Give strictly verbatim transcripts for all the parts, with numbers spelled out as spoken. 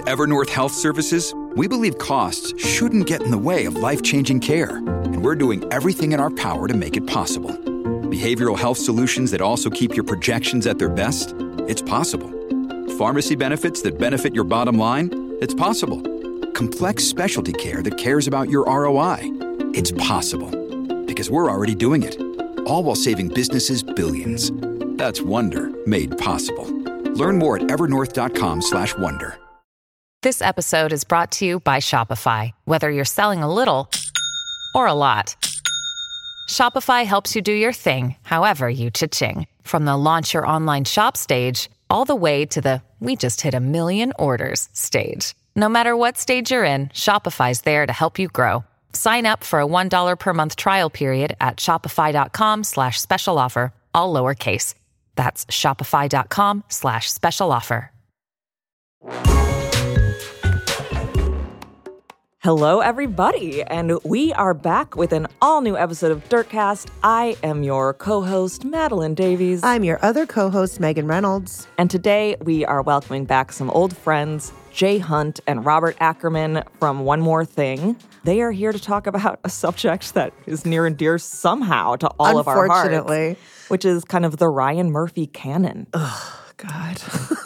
At Evernorth Health Services, we believe costs shouldn't get in the way of life-changing care, and we're doing everything in our power to make it possible. Behavioral health solutions that also keep your projections at their best? It's possible. Pharmacy benefits that benefit your bottom line? It's possible. Complex specialty care that cares about your R O I? It's possible. Because we're already doing it. All while saving businesses billions. That's Wonder made possible. Learn more at evernorth.com slash wonder. This episode is brought to you by Shopify. Whether you're selling a little or a lot, Shopify helps you do your thing, however you cha-ching. From the launch your online shop stage, all the way to the we just hit a million orders stage. No matter what stage you're in, Shopify's there to help you grow. Sign up for a one dollar per month trial period at shopify.com slash special offer, all lowercase. That's shopify.com slash special offer. Hello, everybody, and we are back with an all-new episode of Dirtcast. I am your co-host, Madeline Davies. I'm your other co-host, Megan Reynolds. And today we are welcoming back some old friends, Jay Hunt and Robert Ackerman from One More Thing. They are here to talk about a subject that is near and dear somehow to all of our hearts. Unfortunately. Which is kind of the Ryan Murphy canon. Oh, God.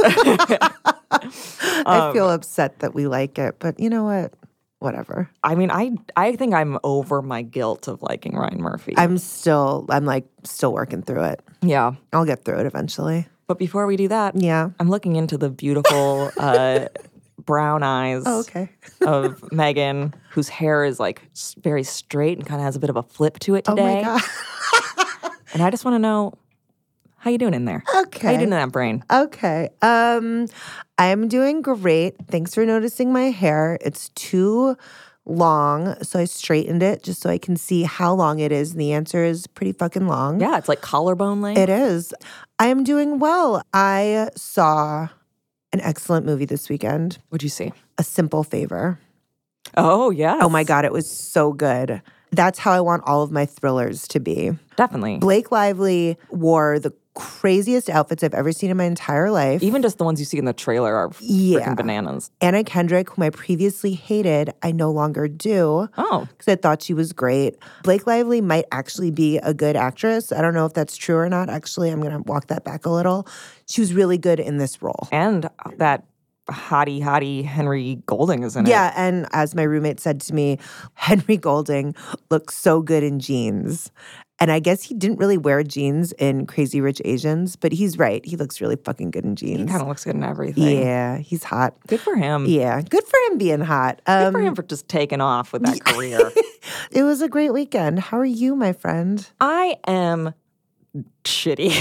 I feel upset that we like it, but you know what? Whatever. I mean, I I think I'm over my guilt of liking Ryan Murphy. I'm still, I'm like, still working through it. Yeah. I'll get through it eventually. But before we do that, yeah, I'm looking into the beautiful uh, brown eyes oh, okay. of Megan, whose hair is like very straight and kind of has a bit of a flip to it today. Oh, my God. And I just want to know, how you doing in there? Okay. How you doing in that brain? Okay. Um, I'm doing great. Thanks for noticing my hair. It's too long, so I straightened it just so I can see how long it is. And the answer is pretty fucking long. Yeah, it's like collarbone length. It is. I am doing well. I saw an excellent movie this weekend. What'd you see? A Simple Favor. Oh, yes. Oh, my God. It was so good. That's how I want all of my thrillers to be. Definitely. Blake Lively wore the craziest outfits I've ever seen in my entire life. Even just the ones you see in the trailer are yeah. freaking bananas. Anna Kendrick, whom I previously hated, I no longer do. Oh. Because I thought she was great. Blake Lively might actually be a good actress. I don't know if that's true or not. Actually, I'm going to walk that back a little. She was really good in this role. And that hottie, hottie Henry Golding is in yeah, it. Yeah, and as my roommate said to me, Henry Golding looks so good in jeans. And I guess he didn't really wear jeans in Crazy Rich Asians, but he's right. He looks really fucking good in jeans. He kind of looks good in everything. Yeah, he's hot. Good for him. Yeah, good for him being hot. Um, good for him for just taking off with that career. It was a great weekend. How are you, my friend? I am shitty.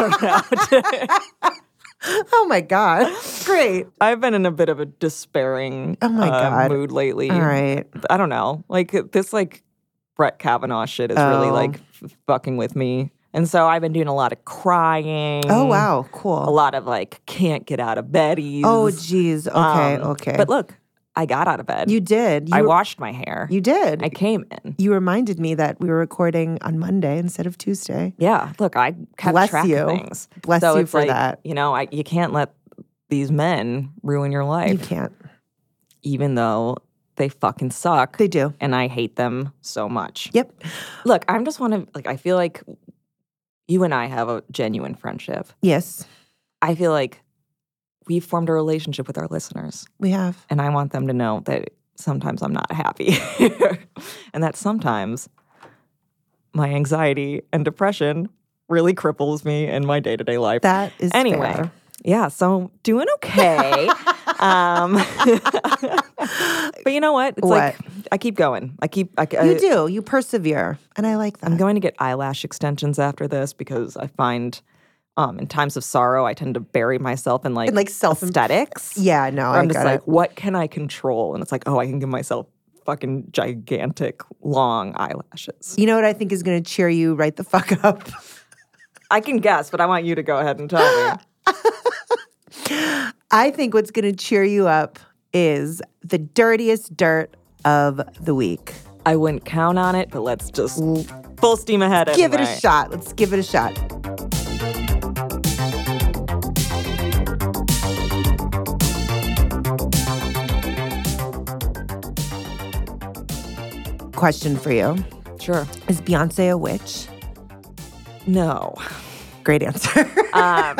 I don't know. Oh, my God. Great. I've been in a bit of a despairing oh my uh, God. mood lately. All right. I don't know. Like, this, like, Brett Kavanaugh shit is oh. really, like, f- fucking with me. And so I've been doing a lot of crying. Oh, wow. Cool. A lot of, like, can't get out of beddies. Oh, geez. Okay, um, okay. But look, I got out of bed. You did. You, I washed my hair. You did. I came in. You reminded me that we were recording on Monday instead of Tuesday. Yeah. Look, I kept Bless track you. of things. Bless so you it's for like, that. You know, I, you can't let these men ruin your life. You can't. Even though they fucking suck. They do. And I hate them so much. Yep. Look, I'm just want to, like, I feel like you and I have a genuine friendship. Yes. I feel like we've formed a relationship with our listeners. We have. And I want them to know that sometimes I'm not happy. And that sometimes my anxiety and depression really cripples me in my day-to-day life. That is anyway. fair. Yeah, so doing okay. um, but you know what? It's What? like I keep going. I keep. I, I, You do. You persevere. And I like that. I'm going to get eyelash extensions after this because I find um, in times of sorrow, I tend to bury myself in like, In, like, self- aesthetics. Yeah, no, Where I I'm just get like, it. what can I control? And it's like, oh, I can give myself fucking gigantic, long eyelashes. You know what I think is going to cheer you right the fuck up? I can guess, but I want you to go ahead and tell me. I think what's going to cheer you up is the dirtiest dirt of the week. I wouldn't count on it, but let's just full steam ahead Give anyway. it a shot. Let's give it a shot. Question for you. Sure. Is Beyonce a witch? No. Great answer. um,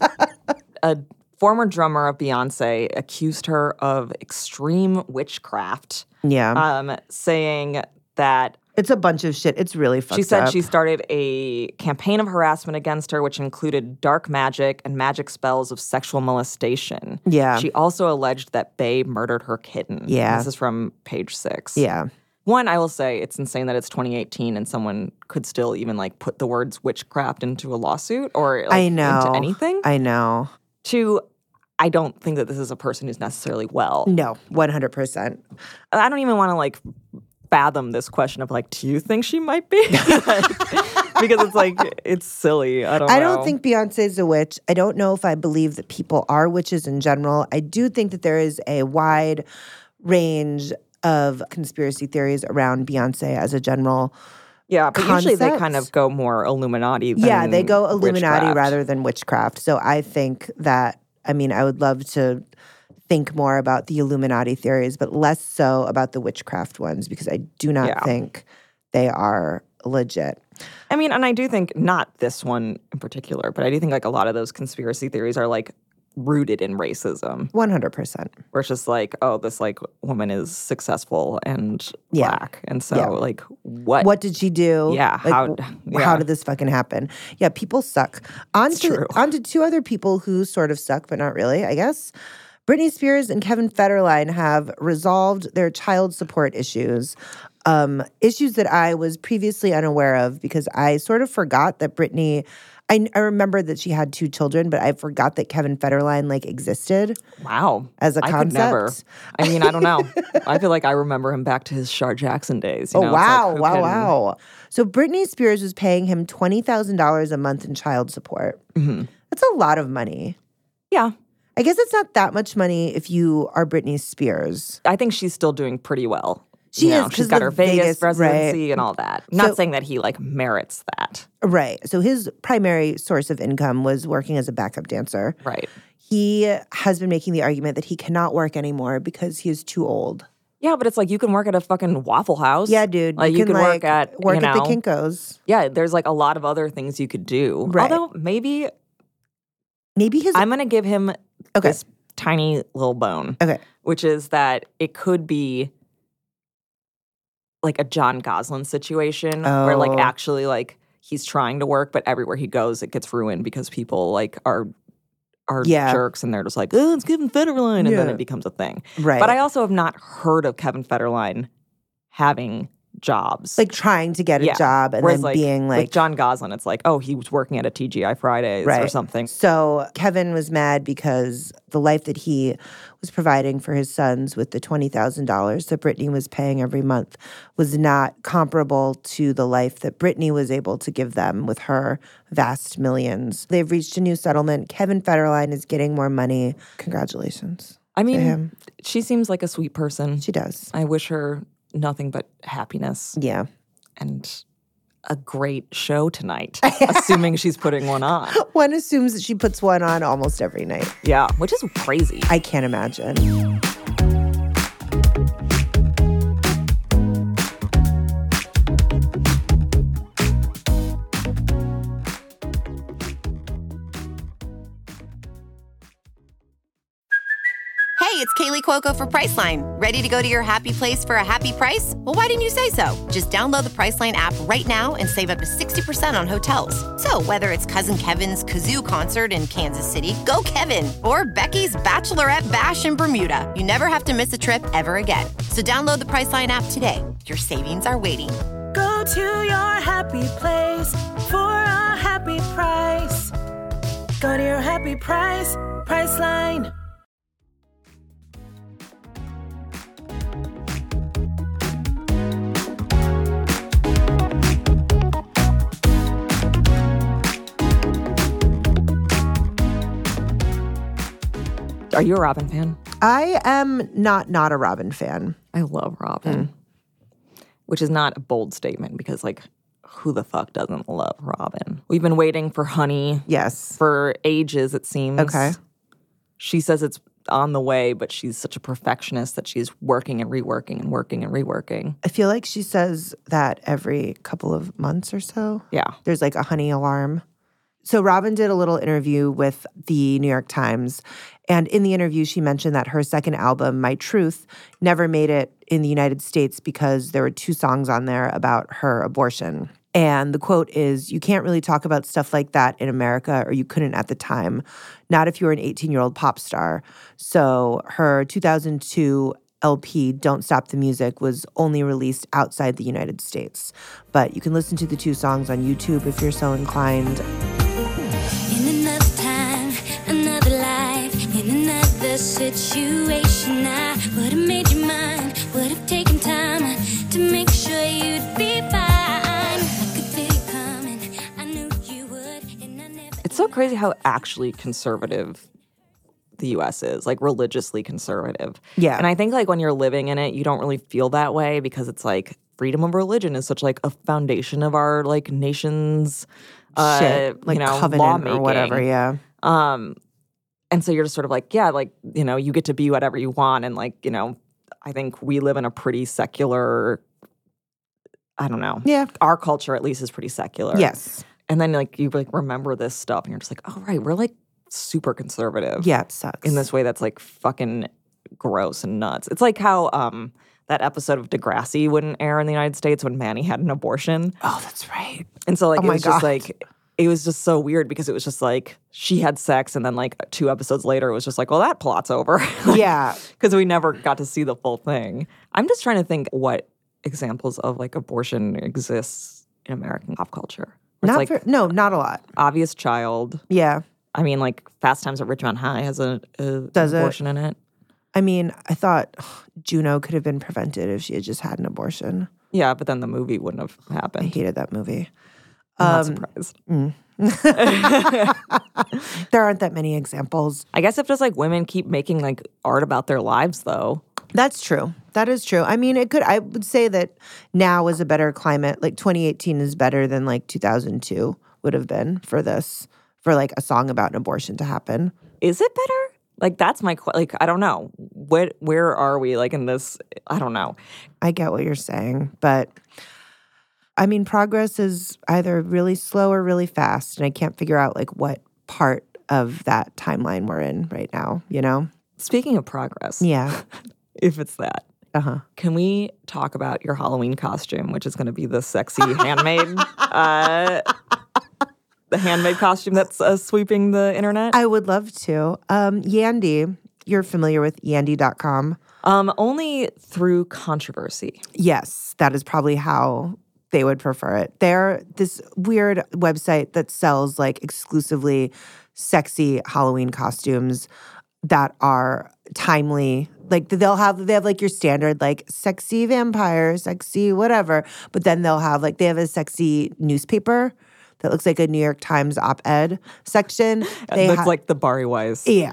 a former drummer of Beyonce accused her of extreme witchcraft. Yeah. Um, saying that it's a bunch of shit. It's really fucked up. She said up. She started a campaign of harassment against her, which included dark magic and magic spells of sexual molestation. Yeah. She also alleged that Bey murdered her kitten. Yeah. This is from page six. Yeah. One, I will say it's insane that it's twenty eighteen and someone could still even like put the words witchcraft into a lawsuit or like, I know. into anything. I know. Two, I don't think that this is a person who's necessarily well. No, one hundred percent. I don't even want to like fathom this question of like, do you think she might be? Like, because it's like, it's silly. I don't know. I don't think Beyonce's a witch. I don't know if I believe that people are witches in general. I do think that there is a wide range of conspiracy theories around Beyonce as a general Yeah, but concept. Usually they kind of go more Illuminati than Yeah, they go Illuminati witchcraft. rather than witchcraft. So I think that, I mean, I would love to think more about the Illuminati theories, but less so about the witchcraft ones because I do not Yeah. think they are legit. I mean, and I do think, not this one in particular, but I do think like a lot of those conspiracy theories are like rooted in racism. one hundred percent. Where it's just like, oh, this like woman is successful and Yeah. black. And so Yeah. like what? What did she do? Yeah, Like, how- w- yeah. how did this fucking happen? Yeah, people suck. On It's to, true. on to two other people who sort of suck, but not really, I guess. Britney Spears and Kevin Federline have resolved their child support issues, um, issues that I was previously unaware of because I sort of forgot that Britney, I, I remember that she had two children, but I forgot that Kevin Federline like existed. Wow. As a I could never. concept. I mean, I don't know. I feel like I remember him back to his Shar Jackson days. You Oh, know? It's like, wow, who wow, can- wow. So Britney Spears was paying him twenty thousand dollars a month in child support. Mm-hmm. That's a lot of money. Yeah. I guess it's not that much money if you are Britney Spears. I think she's still doing pretty well. She You know, is, 'cause she's got the her Vegas, Vegas- residency right. and all that. Not So- saying that he like merits that. Right. So his primary source of income was working as a backup dancer. Right. He has been making the argument that he cannot work anymore because he is too old. Yeah, but it's like you can work at a fucking Waffle House. Yeah, dude. Like you, you, can could like work at work you at know, the Kinko's. Yeah, there's like a lot of other things you could do. Right. Although maybe Maybe his I'm gonna give him Okay. this tiny little bone. Okay. Which is that it could be like a John Gosling situation where like Oh. actually like he's trying to work, but everywhere he goes it gets ruined because people like are are Yeah. jerks and they're just like, oh, it's Kevin Federline, and then Yeah. it becomes a thing. Right. But I also have not heard of Kevin Federline having jobs. like trying to get a Yeah. job and Whereas then like, being like with John Gosling, it's like, oh, he was working at a T G I Fridays or Right. something. So Kevin was mad because the life that he was providing for his sons with the twenty thousand dollars that Britney was paying every month was not comparable to the life that Britney was able to give them with her vast millions. They've reached a new settlement. Kevin Federline is getting more money. Congratulations. I mean, him. she seems like a sweet person. She does. I wish her nothing but happiness Yeah. and a great show tonight, assuming she's putting one on. One assumes that she puts one on almost every night. Yeah, which is crazy. I can't imagine. Hey, it's Kaylee Cuoco for Priceline. Ready to go to your happy place for a happy price? Well, why didn't you say so? Just download the Priceline app right now and save up to sixty percent on hotels. So whether it's Cousin Kevin's Kazoo Concert in Kansas City, go Kevin, or Becky's Bachelorette Bash in Bermuda, you never have to miss a trip ever again. So download the Priceline app today. Your savings are waiting. Go to your happy place for a happy price. Go to your happy price, Priceline. Are you a Robin fan? I am not not a Robin fan. I love Robin. Which is not a bold statement because, like, who the fuck doesn't love Robin? We've been waiting for Honey Yes. for ages, it seems. Okay. She says it's on the way, but she's such a perfectionist that she's working and reworking and working and reworking. I feel like she says that every couple of months or so. Yeah. There's like a honey alarm. So Robyn did a little interview with the New York Times, and in the interview she mentioned that her second album, My Truth, never made it in the United States because there were two songs on there about her abortion. And the quote is, "You can't really talk about stuff like that in America, or you couldn't at the time, not if you were an eighteen-year-old pop star." So her two thousand two L P, Don't Stop the Music, was only released outside the United States. But you can listen to the two songs on YouTube if you're so inclined. In another time, another life, in another situation, I would have made you mine, would have taken time to make sure you'd be fine. It's so crazy how actually conservative the U S is, like religiously conservative. Yeah. And I think like when you're living in it, you don't really feel that way because it's like freedom of religion is such like a foundation of our like nation's uh, Shit, like you know, covenant lawmaking. or whatever, yeah. Um, and so you're just sort of like, yeah, like, you know, you get to be whatever you want. And like, you know, I think we live in a pretty secular, I don't know. Yeah. Our culture at least is pretty secular. Yes. And then, like, you, like, remember this stuff, and you're just like, oh, right, we're, like, super conservative. Yeah, it sucks. In this way that's, like, fucking gross and nuts. It's like how um, that episode of Degrassi wouldn't air in the United States when Manny had an abortion. Oh, that's right. And so, like, Oh it my was just, God. like, it was just so weird because it was just, like, she had sex, and then, like, two episodes later, it was just like, well, that plot's over. Yeah. Because we never got to see the full thing. I'm just trying to think what examples of, like, abortion exists in American pop culture. It's Not like for, no, not a lot. Obvious Child. Yeah. I mean, like Fast Times at Ridgemont High has a, a Does an it? abortion in it. I mean, I thought ugh, Juno could have been prevented if she had just had an abortion. Yeah, but then the movie wouldn't have I happened. hated that movie. I'm Um, not surprised. There aren't that many examples. I guess if just like women keep making like art about their lives, though. That's true. That is true. I mean, it could, I would say that now is a better climate. Like twenty eighteen is better than like two thousand two would have been for this, for like a song about an abortion to happen. Is it better? Like that's my que- like I don't know. What where are we like in this? I don't know. I get what you're saying, but I mean, progress is either really slow or really fast, and I can't figure out like what part of that timeline we're in right now, you know? Speaking of progress, Yeah. if it's that, Uh-huh. can we talk about your Halloween costume, which is going to be the sexy handmaid, uh, the handmaid costume that's uh, sweeping the internet? I would love to. Um, Yandy, you're familiar with yandy dot com. Um, only through controversy. Yes, that is probably how they would prefer it. They're this weird website that sells like exclusively sexy Halloween costumes that are timely. Like they'll have they have like your standard like sexy vampire, sexy whatever, but then they'll have like they have a sexy newspaper that looks like a New York Times op-ed section. They That's ha- like the Barry Wise. yeah.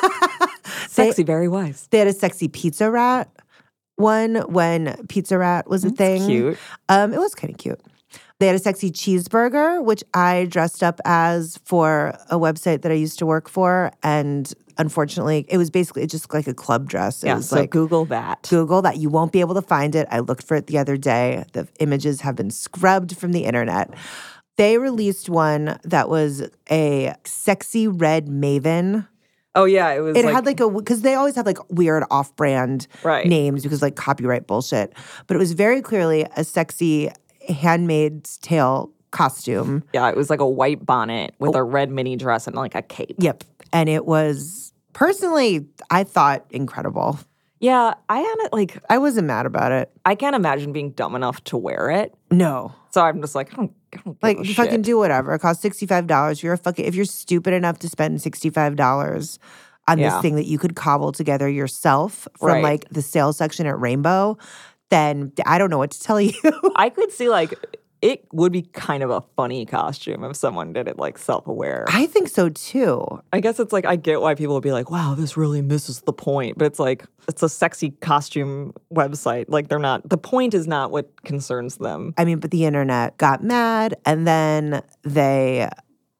Sexy, very wise. They had a sexy pizza rat one when Pizza Rat was a thing. Cute. Um, it was kind of cute. They had a sexy cheeseburger, which I dressed up as for a website that I used to work for. And unfortunately, it was basically just like a club dress. It Yeah, was so like Google that. Google that. You won't be able to find it. I looked for it the other day. The images have been scrubbed from the internet. They released one that was a sexy red maven. Oh yeah, it was. It like, had like a, because they always have like weird off-brand Right. names because like copyright bullshit. But it was very clearly a sexy Handmaid's Tale costume. yeah, it was like a white bonnet with a red mini dress and like a cape. Yep. And it was, personally, I thought incredible. Yeah, I had it like I wasn't mad about it. I can't imagine being dumb enough to wear it. No. So I'm just like, I don't, I don't give Like, a you shit. fucking do whatever. It costs sixty-five dollars. If you're a fucking, if you're stupid enough to spend sixty-five dollars on Yeah. this thing that you could cobble together yourself from Right. like the sales section at Rainbow, then I don't know what to tell you. I could see like it would be kind of a funny costume if someone did it like self-aware. I think so too. I guess it's like I get why people would be like, wow, this really misses the point. But it's like it's a sexy costume website. Like they're not the point is not what concerns them. I mean, but the internet got mad and then they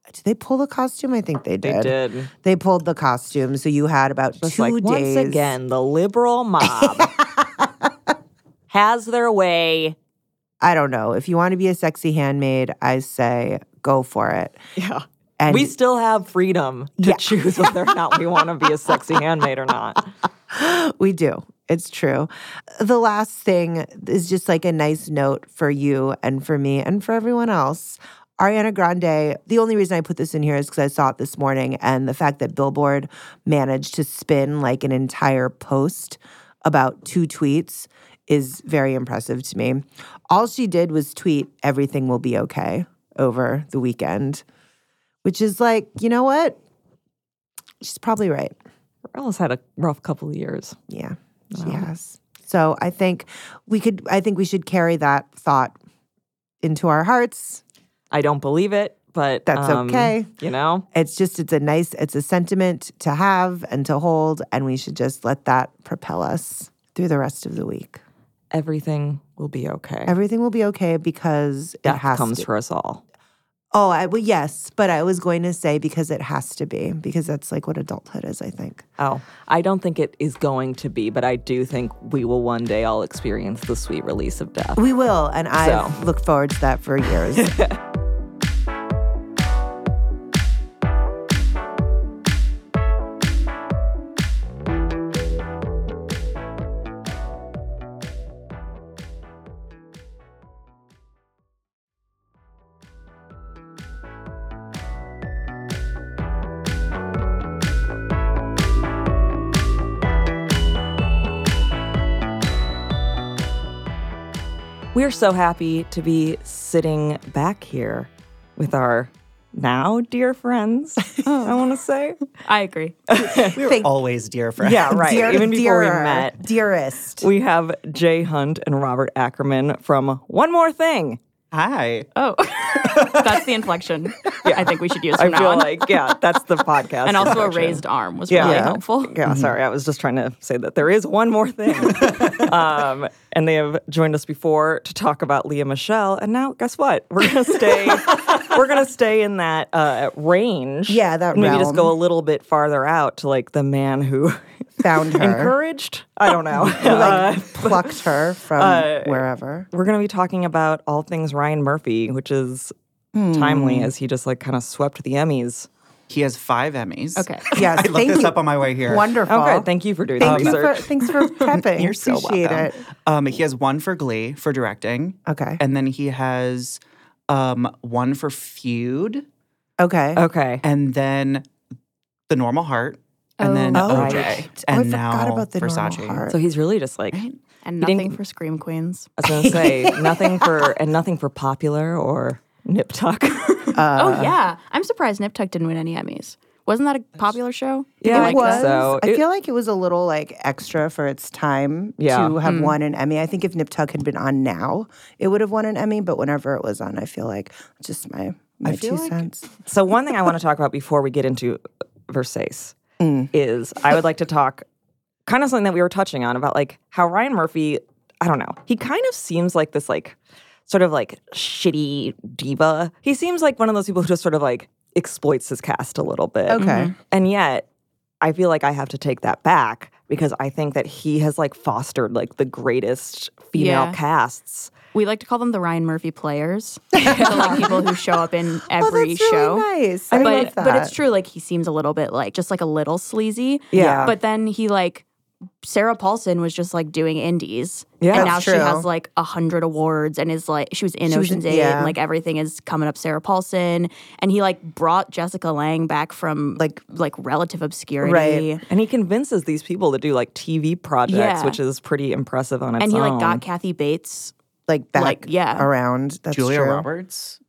Did they pull the costume? I think they They did. did. They pulled the costume. So you had about Just two like, days. once again, the liberal mob has their way. I don't know. If you want to be a sexy handmaid, I say go for it. Yeah. And we still have freedom to Yeah. choose whether or not we want to be a sexy handmaid or not. we do. It's true. The last thing is just like a nice note for you and for me and for everyone else. Ariana Grande, the only reason I put this in here is because I saw it this morning, and the fact that Billboard managed to spin like an entire post about two tweets is very impressive to me. All she did was tweet, "Everything will be okay," over the weekend, which is like, you know what? She's probably right. Pharrell's had a rough couple of years. Yeah, she has. So I think we could, I think we should carry that thought into our hearts. I don't believe it, but That's um, okay. You know, It's just, it's a nice, it's a sentiment to have and to hold, and we should just let that propel us through the rest of the week. everything will be okay. Everything will be okay because it Death has comes to. for us all. Oh, I, well, yes, but I was going to say because it has to be, because that's like what adulthood is, I think. Oh, I don't think it is going to be, but I do think we will one day all experience the sweet release of death. We will, and I So. look forward to that for years. We're so happy to be sitting back here with our now dear friends, I want to say. I agree. We were always dear friends. Yeah, right. Dear- Even before dearer, we met. Dearest. We have Jay Hunt and Robert Ackerman from One More Thing. Hi. Oh, that's the inflection I think we should use I from now feel on. like, yeah, that's the podcast. and also a inflection. raised arm was Yeah. really Yeah. helpful. Yeah, sorry. I was just trying to say that there is one more thing. um, and they have joined us before to talk about Leah Michelle. And now, guess what? We're gonna stay. we're gonna stay in that uh, range. Yeah, that maybe realm. just go a little bit farther out to like the man who Found her. encouraged. I don't know. Who, Uh, like, plucked her from uh, wherever. we're gonna be talking about all things Ryan Murphy, which is timely as he just like kind of swept the Emmys. He has five Emmys. Okay. Yes, I looked thank this you. up on my way here. Wonderful. Oh, good. Thank you for doing Thank the you for, research. thanks for prepping. You're so Appreciate welcome. it. Um, he has one for Glee for directing. Okay. And then he has um, one for Feud. Okay. Okay. And then The Normal Heart. And then Oh, O J. right. And Oh, I now forgot about the Versace. Normal Heart. So he's really just like Right? And He didn't- nothing for Scream Queens. I was gonna say nothing for and nothing for Popular or Nip Tuck. oh, yeah. I'm surprised Nip Tuck didn't win any Emmys. Wasn't that a popular show? Yeah, You I like think that? so. I It- feel like it was a little like extra for its time Yeah. to have won an Emmy. I think if Nip Tuck had been on now, it would have won an Emmy. But whenever it was on, I feel like just my my feel two like- cents. So one thing I want to talk about before we get into Versace Mm. is I would like to talk kind of something that we were touching on about like how Ryan Murphy, I don't know, he kind of seems like this like sort of like shitty diva. He seems like one of those people who just sort of like exploits his cast a little bit. Okay. And yet I feel like I have to take that back because I think that he has like fostered like the greatest female Yeah. casts. We like to call them the Ryan Murphy players. so like people who show up in every oh, that's show. really nice. I but love that. but it's true. Like he seems a little bit like just like a little sleazy. Yeah. But then he like Sarah Paulson was just like doing indies. Yeah. and That's now she true. has like a hundred awards and is like she was in She was in- Ocean's Eight yeah. and like everything is coming up Sarah Paulson. And he like brought Jessica Lange back from like like relative obscurity. Right. And he convinces these people to do like T V projects, Yeah. which is pretty impressive on its And he own. like got Kathy Bates. like back like, yeah. around. That's Julia true. Roberts.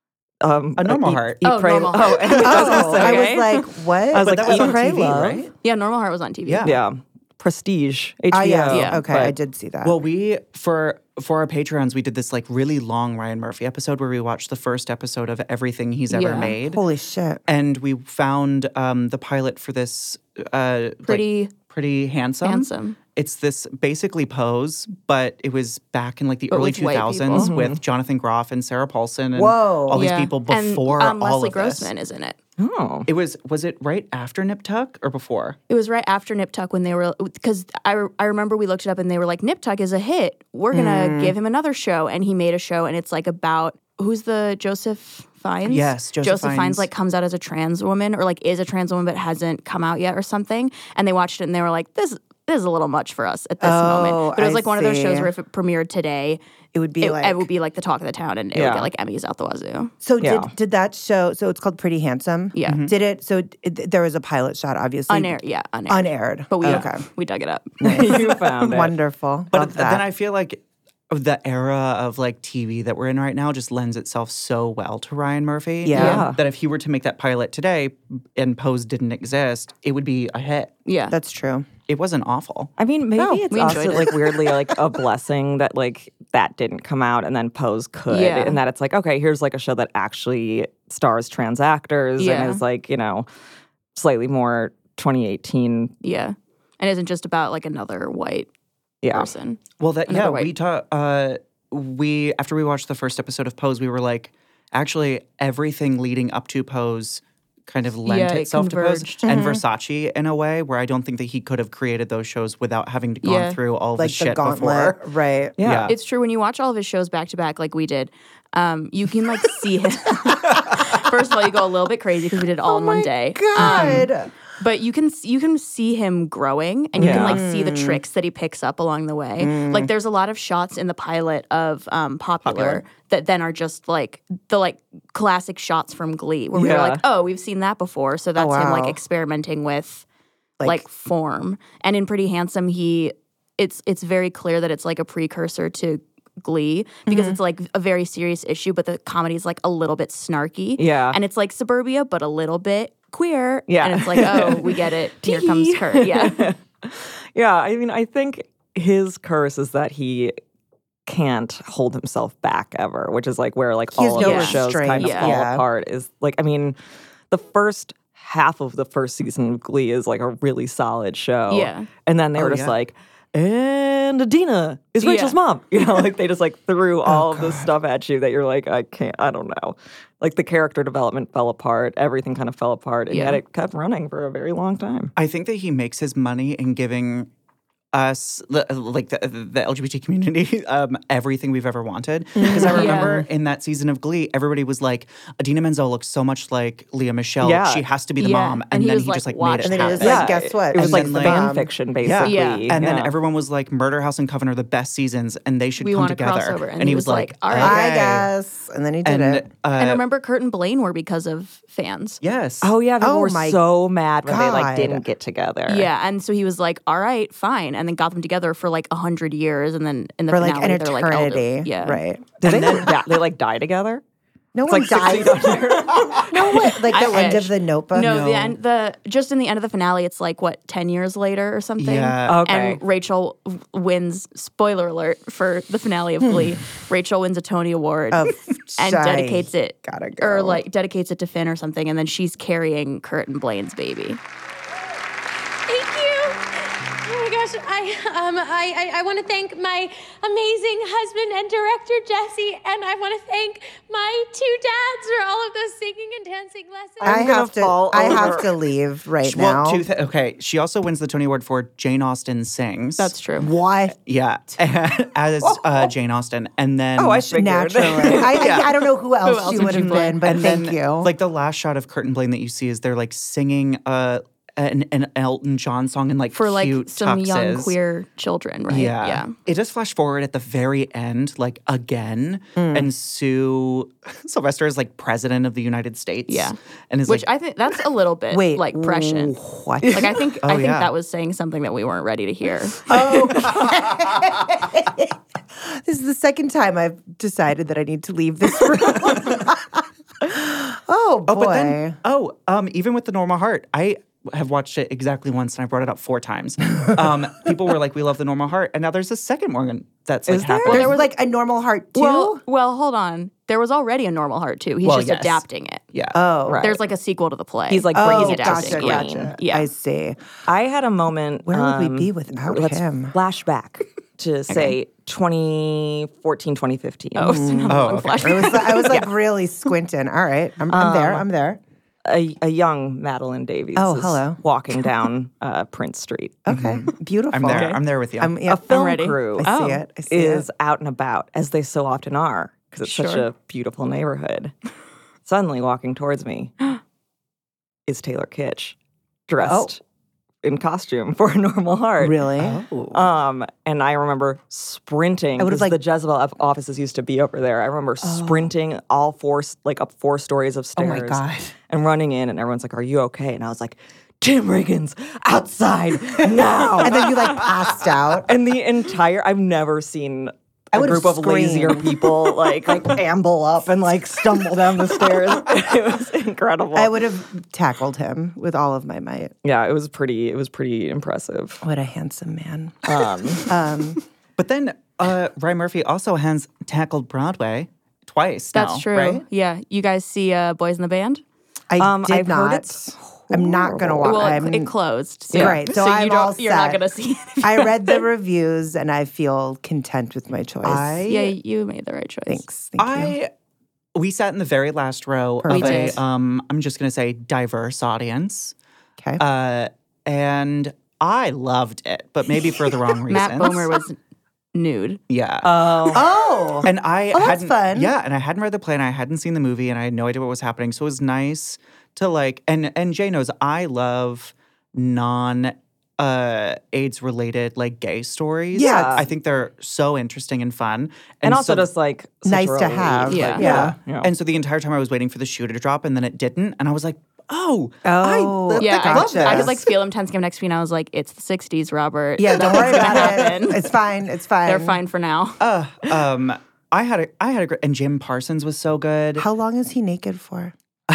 um, A Normal Eat- Heart. Eat, Oh, Pray, Normal Oh, Heart. I was gonna Oh, say, I okay. was like, what? I was But like, that was Eat, on Pray, T V, Love. right? Yeah, Normal Heart was on T V. Yeah. Yeah, Prestige, H B O. Ah, yeah. Yeah. Okay, but- I did see that. Well, we for for our Patreons, we did this like really long Ryan Murphy episode where we watched the first episode of everything he's ever Yeah. made. Holy shit. And we found um, the pilot for this uh, like, Pretty Pretty Handsome. Handsome. It's this basically Pose, but it was back in like the But early with white two thousands people. with Jonathan Groff and Sarah Paulson and Whoa. all these Yeah. people before and, um, all Leslie of this. Grossman is in it. Oh. It was was it right after Nip Tuck or before? It was right after Nip Tuck when they were, because I, I remember we looked it up and they were like, Nip Tuck is a hit. We're going to Mm. give him another show. And he made a show and it's like about, who's the Joseph Fiennes? Yes, Joseph Fiennes. Fiennes. like comes out as a trans woman or like is a trans woman but hasn't come out yet or something. And they watched it and they were like, this, this is a little much for us at this Oh, moment. But it was I like one of those shows see. where if it premiered today, It would be it, like it would be like the talk of the town and it Yeah. would get like Emmys out the wazoo. So Yeah. did did that show? So it's called Pretty Handsome. Yeah. Mhm. Did it? So it, there was a pilot shot, obviously. Unaired, yeah, unaired. Unaired. But we, okay. we dug it up. You found it. Wonderful. But Love then that. I feel like the era of like T V that we're in right now just lends itself so well to Ryan Murphy. Yeah. Yeah. That if he were to make that pilot today and Pose didn't exist, it would be a hit. Yeah. That's true. It wasn't awful. I mean, maybe No, it's we also enjoyed it. like weirdly like a blessing that like that didn't come out and then Pose could, Yeah. and that it's like okay, here's like a show that actually stars trans actors Yeah. and is like you know slightly more twenty eighteen. Yeah. And isn't just about like another white Yeah, person. Well, that Another yeah, way. we taught. Uh, we after we watched the first episode of Pose, we were like, actually, everything leading up to Pose kind of lent Yeah, it itself to Pose, converged. and Mm-hmm. Versace in a way where I don't think that he could have created those shows without having to gone Yeah. through all of Like the the shit gauntlet. before. Right. yeah. Yeah. It's true when you watch all of his shows back to back, like we did. Um, you can like see him. First of all, you go a little bit crazy because we did it all in one day. Um, God. but you can you can see him growing, and you can Yeah. like see the tricks that he picks up along the way. Like there's a lot of shots in the pilot of um, Popular, Popular. that then are just like the like classic shots from Glee, where we were Yeah. like, oh, we've seen that before. So that's him like wow. experimenting with Like- like, form. And in Pretty Handsome, he it's it's very clear that it's like a precursor to Glee because Mm-hmm. it's like a very serious issue, but the comedy's like a little bit snarky. Yeah. And it's like suburbia, but a little bit queer. Yeah. And it's like, oh, we get it. Here comes Kurt. Yeah. Yeah, I mean, I think his curse is that he can't hold himself back ever, which is like where like He has all no of his shows kind of restraint. fall Yeah. apart. Is like, I mean, the first half of the first season of Glee is like a really solid show. Yeah. And then they were Oh, just yeah. like, and Adina is Rachel's Yeah. mom. You know, like they just like threw all of this stuff at you that you're like, I can't, I don't know. Like the character development fell apart, everything kind of fell apart, and Yeah. yet it kept running for a very long time. I think that he makes his money in giving us, the- like the, the L G B T community, um, everything we've ever wanted. Because I remember in that season of Glee, everybody was like, Adina Menzel looks so much like Leah Michelle. Yeah. She has to be the Yeah. mom. And And, he then was he like, just like watch made it And then he was happen. like, guess what? It was And like then, the like, fan um, fiction, basically. Yeah. And then Yeah. everyone was like, Murder House and Coven are the best seasons, and they should We come want a together. crossover. And he he was was like, like, all right. I okay. guess. And then he did And, it. uh, And remember, Kurt and Blaine were because of fans. yes. Oh yeah, people Oh were my so mad when they like God. didn't get together. Yeah, and so he was like, "All right, fine," and then got them together for like a hundred years, and then in the For like finale, an they're like elder- eternity. yeah, Right. Did they like, die, they like die together? No It's one like dies. six feet under. No, what? Like the I end wish. of the Notebook? No, No. the end, the just in the end of the finale, it's like what ten years later or something. Yeah. Okay. And Rachel w- wins. Spoiler alert for the finale of Glee. Rachel wins a Tony Award Of and shy. dedicates it, Gotta go. or like dedicates it to Finn or something, and then she's carrying Kurt and Blaine's baby. Thank you. Oh my gosh, I um I I, I want to thank my amazing husband and director Jesse, and I want to thank my two dads for all of those singing and dancing lessons. I I'm gonna have to. fall I have over. to leave right Well, now. two th- okay. She also wins the Tony Award for Jane Austen Sings. That's true. What? Yeah, as uh, Jane Austen, and then Oh, I figured. Naturally. I, I, I don't know who else, else she would would you have blame? been, but and thank then, you. Like the last shot of Kurt and Blaine that you see is they're like singing uh, an, an Elton John song in like For like cute some young tuxes. queer children, right? Yeah. yeah. It does flash forward at the very end, like again, and Sue Sylvester is like president of the United States. Yeah. and is Which like, I think that's a little bit Wait, like prescient. What? Like I think I think yeah. that was saying something that we weren't ready to hear. This is the second time I've decided that I need to leave this room. oh boy! oh, but then oh, um, even with the Normal Heart, I have watched it exactly once, and I brought it up four times. Um, people were like, "We love the Normal Heart," and now there's a second one that's like Is there? happening. There's like a normal heart too. Well, well, hold on. there was already a Normal Heart too. He's Well, just yes. adapting it. Yeah. Oh, Right. There's like a sequel to the play. He's like Oh, bringing it gotcha, to gotcha. screen. Yeah. I see. I had a moment. Where would we um, be without let's him? Flash back to say twenty fourteen, twenty fifteen. Oh, so now Oh, one okay. flash. I was, I was like really squinting. All right, I'm, I'm there. I'm there. A, a young Madeline Davies Oh, is hello. walking down uh, Prince Street. Okay, beautiful. I'm there. I'm there with you. I'm, yeah, A film ready. crew I see Oh. it. I see is it. out and about, as they so often are, because it's such Sure. a beautiful neighborhood. Suddenly, walking towards me is Taylor Kitsch, dressed in costume for a Normal Heart. Really? Um, and I remember sprinting. I would've, because like- the Jezebel of- offices used to be over there. I remember sprinting all four, s- like up four stories of Oh stairs. my God. And running in, and everyone's like, "Are you okay?" And I was like, "Tim Riggins, outside now!" And then you like passed out. And the entire, I've never seen I a would've group of lazier screamed. people like like amble up and like stumble down the stairs. It was incredible. I would have tackled him with all of my might. yeah, it was pretty. It was pretty impressive. What a handsome man. Um, Um, But then uh, Ryan Murphy also has tackled Broadway twice. That's now, true. Right? Yeah. You guys see uh, Boys in the Band? I Um, did I've heard not. it's I'm not gonna watch. Well, it, I'm, it closed. So, Great. So so I'm you don't, all you're not set. going to see it. I read the reviews and I feel content with my choice. I Yeah, you made the right choice. Thanks. Thank you. I we sat in the very last row Perfect. of We a did. um I'm just gonna say diverse audience. Okay. Uh and I loved it, but maybe for the wrong reasons. Matt Bomer was nude. Yeah. oh, oh. and I Oh, that's hadn't fun. Yeah, and I hadn't read the play and I hadn't seen the movie and I had no idea what was happening. So it was nice to like and and Jay knows I love non uh AIDS related like gay stories. Yeah. I think they're so interesting and fun. and also so- just like such Nice a to relief. have. Yeah. Like, Yeah. yeah. And so the entire time I was waiting for the shoe to drop and then it didn't. And I was like, oh, Oh. I, Yeah, like, I I, love could, this. I could like feel him tense him next to me, and I was like, "It's the sixties, Robert. Yeah, don't worry Nothing's gonna about it. happen. It's fine. It's fine. They're fine for now." Uh, um, I had a, I had a great, and Jim Parsons was so good. How long is he naked for?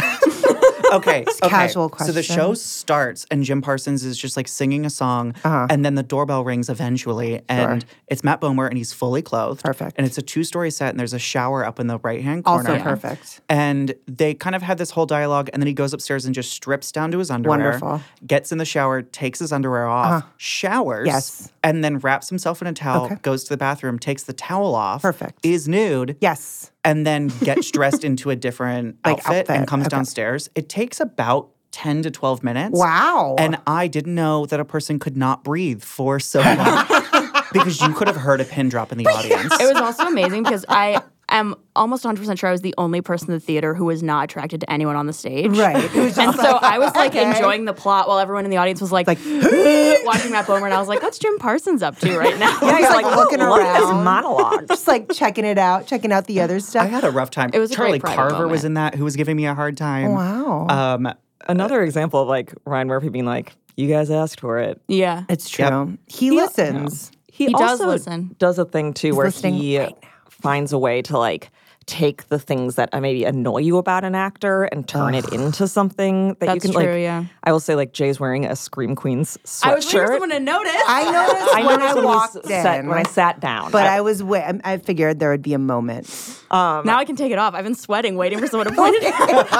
Okay, okay. casual So the question. show starts, and Jim Parsons is just like singing a song, Uh-huh. and then the doorbell rings eventually, and it's Matt Bomer, and he's fully clothed. Perfect. And it's a two-story set, and there's a shower up in the right-hand corner. Also perfect. And they kind of had this whole dialogue, and then he goes upstairs and just strips down to his underwear. Wonderful. Gets in the shower, takes his underwear off, showers, Yes. and then wraps himself in a towel, Okay. goes to the bathroom, takes the towel off, Perfect. is nude, Yes. and then gets dressed into a different Like outfit, and outfit, comes okay. downstairs. It takes about ten to twelve minutes. Wow. And I didn't know that a person could not breathe for so long. Because you could have heard a pin drop in the audience. It was also amazing because I am almost one hundred percent sure I was the only person in the theater who was not attracted to anyone on the stage. Right. It was just And so like, I was like okay. enjoying the plot while everyone in the audience was like, watching Matt Bomer, and I was like, "What's Jim Parsons up to right now?" Yeah, he's like, looking look at this around. monologue. Just like checking it out, checking out the other stuff. I had a rough time. It was a Charlie great private Carver was moment. in that, who was giving me a hard time. Wow. Um, Another example of like Ryan Murphy being like, "You guys asked for it." Yeah. It's true. He listens. He, He does also listen. does a thing too where listening he right finds a way to like take the things that maybe annoy you about an actor and turn it into something that you That's can true, like. yeah. I will say like Jay's wearing a Scream Queens sweatshirt. I was waiting for someone to notice. I noticed I when noticed I when, we walked s- in. sat, when I sat down. But I was wait. I figured there would be a moment. Now I can take it off. I've been sweating, waiting for someone to point it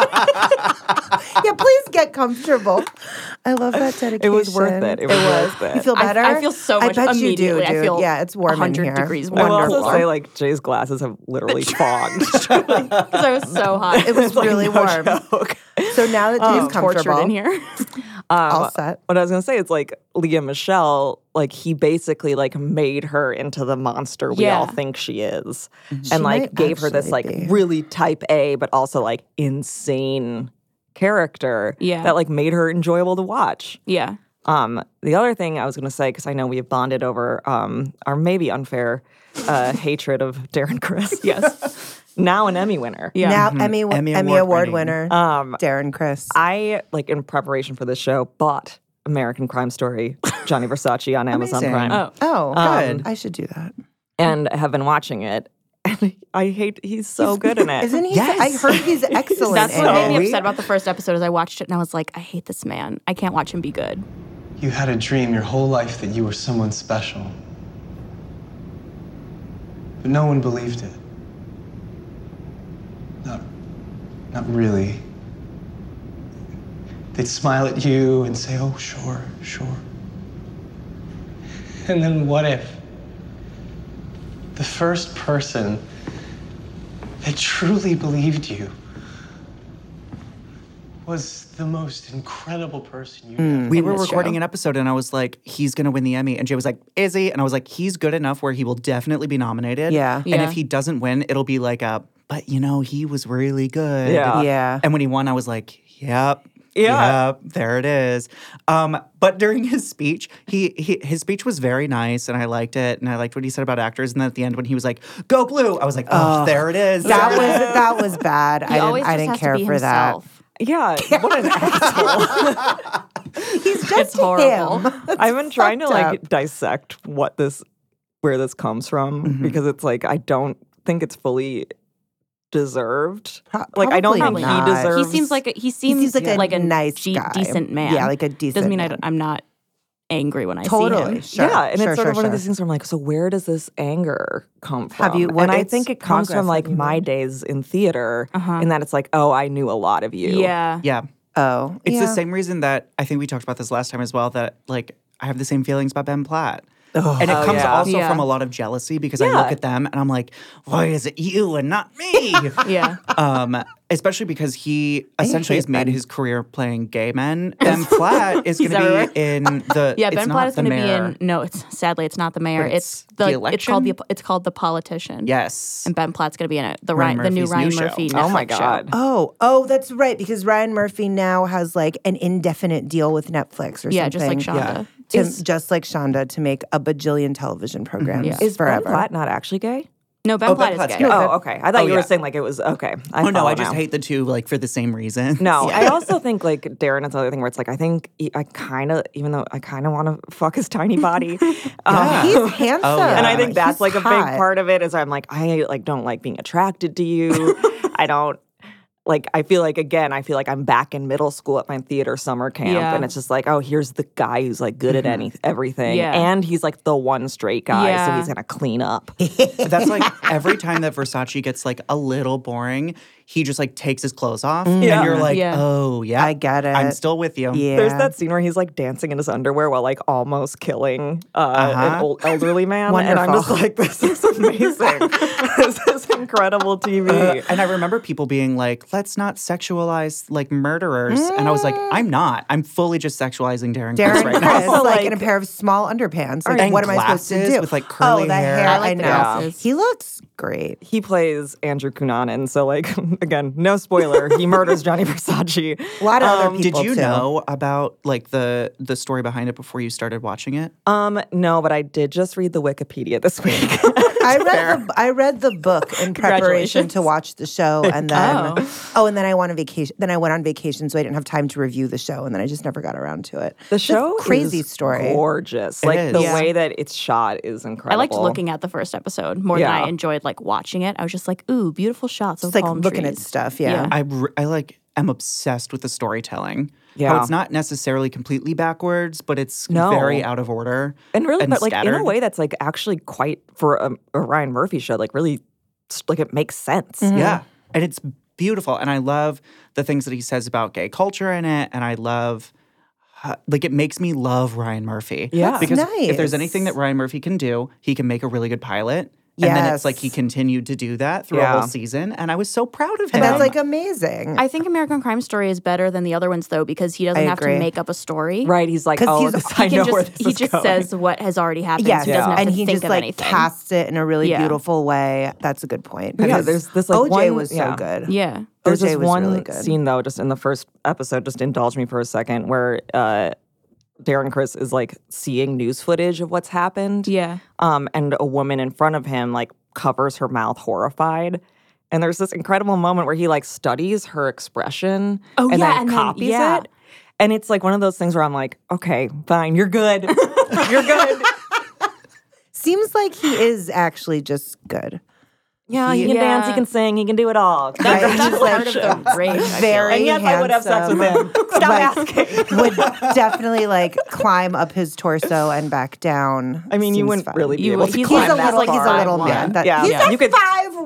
out. Yeah, please get comfortable. I love that dedication. it was worth it. It was worth it. You feel I- better? I feel so much I bet you do, immediately. I dude. feel yeah, it's warm in one hundred here. degrees I will wonderful. also say like Jay's glasses have literally fogged. Because I was so hot. It was really warm. Joke. So now that Jay's tortured comfortable, in here. all set. What I was gonna say is like Leah Michelle, like he basically like made her into the monster we Yeah. all think she is, She and like might gave her this like actually be. really type A, but also like insane character. Yeah. that like made her enjoyable to watch. Yeah. Um, the other thing I was gonna say, because I know we have bonded over um our maybe unfair uh, hatred of Darren Criss. Yes. Now an Emmy winner. Yeah. Now Emmy, Emmy Emmy, Award Award winning. winner, Um, Darren Criss. I like in preparation for this show bought American Crime Story, Johnny Versace on Amazon Amazing. Prime. Oh. oh, Um, good. I should do that. and have been watching it. And I hate he's so good in it. Isn't he? Yes. I heard he's excellent. That's in what made it. me we- upset about the first episode is I watched it and I was like, I hate this man. I can't watch him be good. You had a dream your whole life that you were someone special. But no one believed it. not really. They'd smile at you and say, oh, sure, sure. And then what if the first person that truly believed you was the most incredible person you mm. ever We were recording show. an episode and I was like, he's going to win the Emmy. And Jay was like, is he? And I was like, he's good enough where he will definitely be nominated. Yeah. yeah. And if he doesn't win, it'll be like a, but you know, he was really good. Yeah. Yeah. And when he won, I was like, yep. Yeah. Yep, there it is. Um, but during his speech, he, he his speech was very nice, and I liked it, and I liked what he said about actors. And then at the end, when he was like, "Go Blue," I was like, "Oh, uh, there it is." That was that was bad. He I always didn't, I just didn't has care to be for himself. that. Yeah, what an asshole. He's just it's horrible. him. I've been trying to like up. dissect what this, where this comes from, Mhm. because it's like I don't think it's fully deserved. Pro- Like I don't think probably he not. deserves. He seems like a, he seems, He seems like a like a nice ge- guy. decent man. Yeah, like a decent Doesn't mean I man. don't, I'm not angry when I Totally. see him. Sure. yeah, and sure, it's sort sure, of one of sure. these things where I'm like, so where does this anger come from? Have you- what- and I it's think it comes progress, from like have you my learned? days in theater, Uh-huh. in that it's like, oh, I knew a lot of you. Yeah. Yeah. Oh, It's yeah. the same reason that I think we talked about this last time as well, that like I have the same feelings about Ben Platt. And it Oh, comes yeah. also Yeah. from a lot of jealousy because I Yeah. look at them and I'm like, why is it you and not me? Yeah. um, especially because he essentially hate has made Ben. his career playing gay men. Ben Platt is going to everywhere. be in the Yeah, it's Ben not Platt is the going to be mayor. in. No, it's sadly it's not the mayor. But It's, it's the, the it's called the election? it's called The Politician. Yes. And Ben Platt's going to be in it. The Ryan Ryan, the new Murphy's Ryan new show. Murphy. Oh my Netflix God. show. Oh, oh, that's right. Because Ryan Murphy now has like an indefinite deal with Netflix or Yeah, something. just like Shonda. To, Is- just like Shonda to make a bajillion television programs Yeah. Is forever. Ben Platt not actually gay? No, Ben Oh, Ben Platt Platt's is gay. gay. Oh, okay. I thought Oh, you yeah. were saying like it was okay. I oh no, follow I just now. hate the two like for the same reason. No, I also think like Darren, it's another thing where it's like I think he, I kind of, even though I kind of want to fuck his tiny body, um, He's handsome. Oh, yeah. and I think that's He's like a hot. big part of it. Is I'm like I like don't like being attracted to you. I don't like. I feel like again, I feel like I'm back in middle school at my theater summer camp, Yeah. and it's just like, oh, here's the guy who's like good at any everything, Yeah. and he's like the one straight guy, so Yeah. he's gonna clean up. That's like every time that Versace gets like a little boring, he just like takes his clothes off, Yeah. and you're like, Yeah. oh yeah, I get it. I'm still with you. Yeah. There's that scene where he's like dancing in his underwear while like almost killing uh, Uh-huh. an old elderly man, and I'm just Wonderful. like, this is amazing. This is incredible T V. Uh, and I remember people being like, let's not sexualize like murderers. And I was like, I'm not. I'm fully just sexualizing Darren, Darren Criss right Criss, now. like, Like- in a pair of small underpants. Like, And what am I supposed to glasses do? with, like, curly oh, the hair. hair. I I, like the know. glasses. He looks great. He plays Andrew Cunanan, so like again, no spoiler. He murders Johnny Versace. A lot of other Um, Did people you too. know about like the the story behind it before you started watching it? Um, no, but I did just read the Wikipedia this week. I read the I read the book in preparation to Congratulations. watch the show, and then Oh. oh. and then I went on vacation. Then I went on vacation, so I didn't have time to review the show, and then I just never got around to it. The It's a show crazy is story. gorgeous. It like is. the Yeah. way that it's shot is incredible. I liked looking at the first episode more Yeah. than I enjoyed like watching it. I was just like, ooh, beautiful shots of Just like palm looking trees. at stuff. Yeah. Yeah. I, r- I like am obsessed with the storytelling. Yeah. How it's not necessarily completely backwards, but it's No. very out of order. and really, and but like in scattered. a way that's like actually quite for a, a Ryan Murphy show. Like really, like it makes sense. Mm-hmm. Yeah. And it's beautiful. And I love the things that he says about gay culture in it. And I love, uh, like, it makes me love Ryan Murphy. Yeah. That's Because if there's nice. anything that Ryan Murphy can do, he can make a really good pilot. And then it's like he Yes. continued to do that through Yeah. a whole season. And I was so proud of him. And that's like amazing. I think American Crime Story is better than the other ones though because he doesn't I have agree. to make up a story. Right? He's like, 'Cause oh, he's- this, he I He know can where just this he is just going. says what has already happened. Yes, so he doesn't have and to he think just of like anything. casts it in a really Yeah. beautiful way. That's a good point. Yeah, Because there's this, like, O J one- was so yeah. good. Yeah. There's O J this was one really good. scene though, just in the first episode. Just indulge me for a second, where uh, Darren Criss is like seeing news footage of what's happened. Yeah. Um, and a woman in front of him like covers her mouth, horrified. And there's this incredible moment where he like studies her expression Oh, and yeah, then and then- copies yeah. it. And it's like one of those things where I'm like, okay, fine, you're good. You're good. Seems like he is actually just good. Yeah, he, He- can dance, he Yeah. can sing, he can do it all. That's, Right. that's He's part like of the rage. I feel very like. And yes, I would have sex with him. Stop Like, asking. would definitely like climb up his torso and back down. I mean, you Seems wouldn't fine. really be You- able to he's climb He's a that little, he's far. a little Yeah. man. That, Yeah. He's Yeah. a You could- five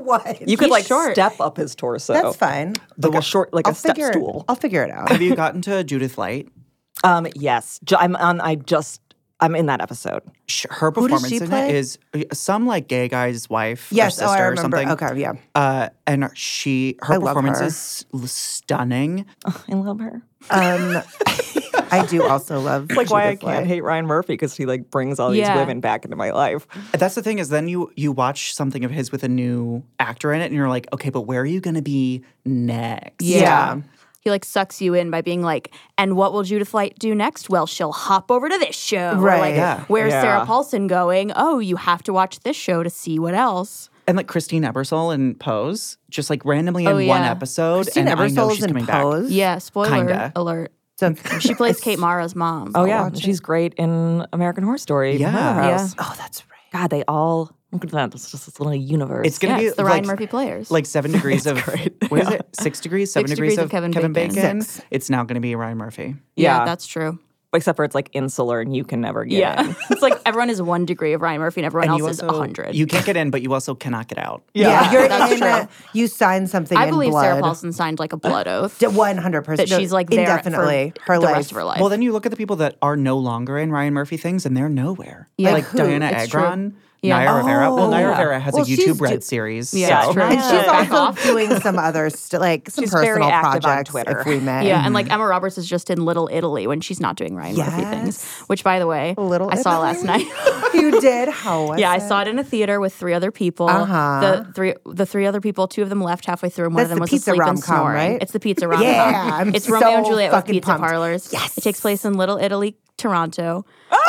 what? You could He's like short. step up his torso. That's fine. Like a short, like I'll a step figure stool. It, I'll figure it out. Have you gotten to Judith Light? Um, yes, Ju- I'm on. I just I'm in that episode. Sh- Her Who does performance she in play? it is uh, some like gay guy's wife or Yes, sister oh, I or remember. something. Okay, yeah. Uh, and she, her I love performance her. is s- stunning. I love her. Um, I do also love. It's like why I Judith can't Light. hate Ryan Murphy because he like brings all these Yeah. women back into my life. That's the thing is then you you watch something of his with a new actor in it and you're like, okay, but where are you going to be next? Yeah. He like sucks you in by being like, and what will Judith Light do next? Well, she'll hop over to this show. Or Right. like, Yeah. where's Yeah. Sarah Paulson going? Oh, you have to watch this show to see what else. And like Christine Ebersole in Pose, just like randomly in Oh, one yeah. episode. Christine and I know Ebersole she's is in coming back. Pose. Yeah, spoiler Kinda. alert. So She plays Kate Mara's mom. Oh yeah, watch it. she's great in American Horror Story. Yeah. Murder House. Oh, that's right. God, they all look at that. It's just this little universe. It's gonna Yeah, be it's the like, Ryan Murphy players. Like seven degrees of what is it? Six degrees, seven Six degrees, degrees of of Kevin Kevin, Bacon. Bacon. Six. It's now going to be Ryan Murphy. yeah, yeah. that's true. except for it's like insular and you can never get Yeah. in. It's like everyone is one degree of Ryan Murphy and everyone And else you is also- one hundred. You can't get in, but you also cannot get out. Yeah, you're that's in true. a, you sign something I in believe blood. Sarah Paulson signed like a blood oath. one hundred percent. That she's like there indefinitely. for her the life. rest of her life. Well, then you look at the people that are no longer in Ryan Murphy things, and they're nowhere. Yeah. Like Who? Diana It's true. Agron, Yeah. Naya Rivera. Well, Oh, Naya yeah. Rivera has Well, a she's YouTube Red do- series. Yeah, so. true. And she's Back also off. doing some other, st- like some She's very personal active on projects, Twitter. if we may. Yeah, and like Emma Roberts is just in Little Italy when she's not doing Ryan Murphy Yes. things. Which, by the way, Little I saw Italy? last night. You did? How was yeah, I it? saw it in a theater with three other people. Uh-huh. The three, the three other people, two of them left halfway through, and one That's of them the was pizza asleep and rom-com, snoring. right? It's the pizza rom-com. Yeah, I'm it's so Romeo and Juliet with fucking pizza pumped. parlors. Yes. It takes place in Little Italy, Toronto.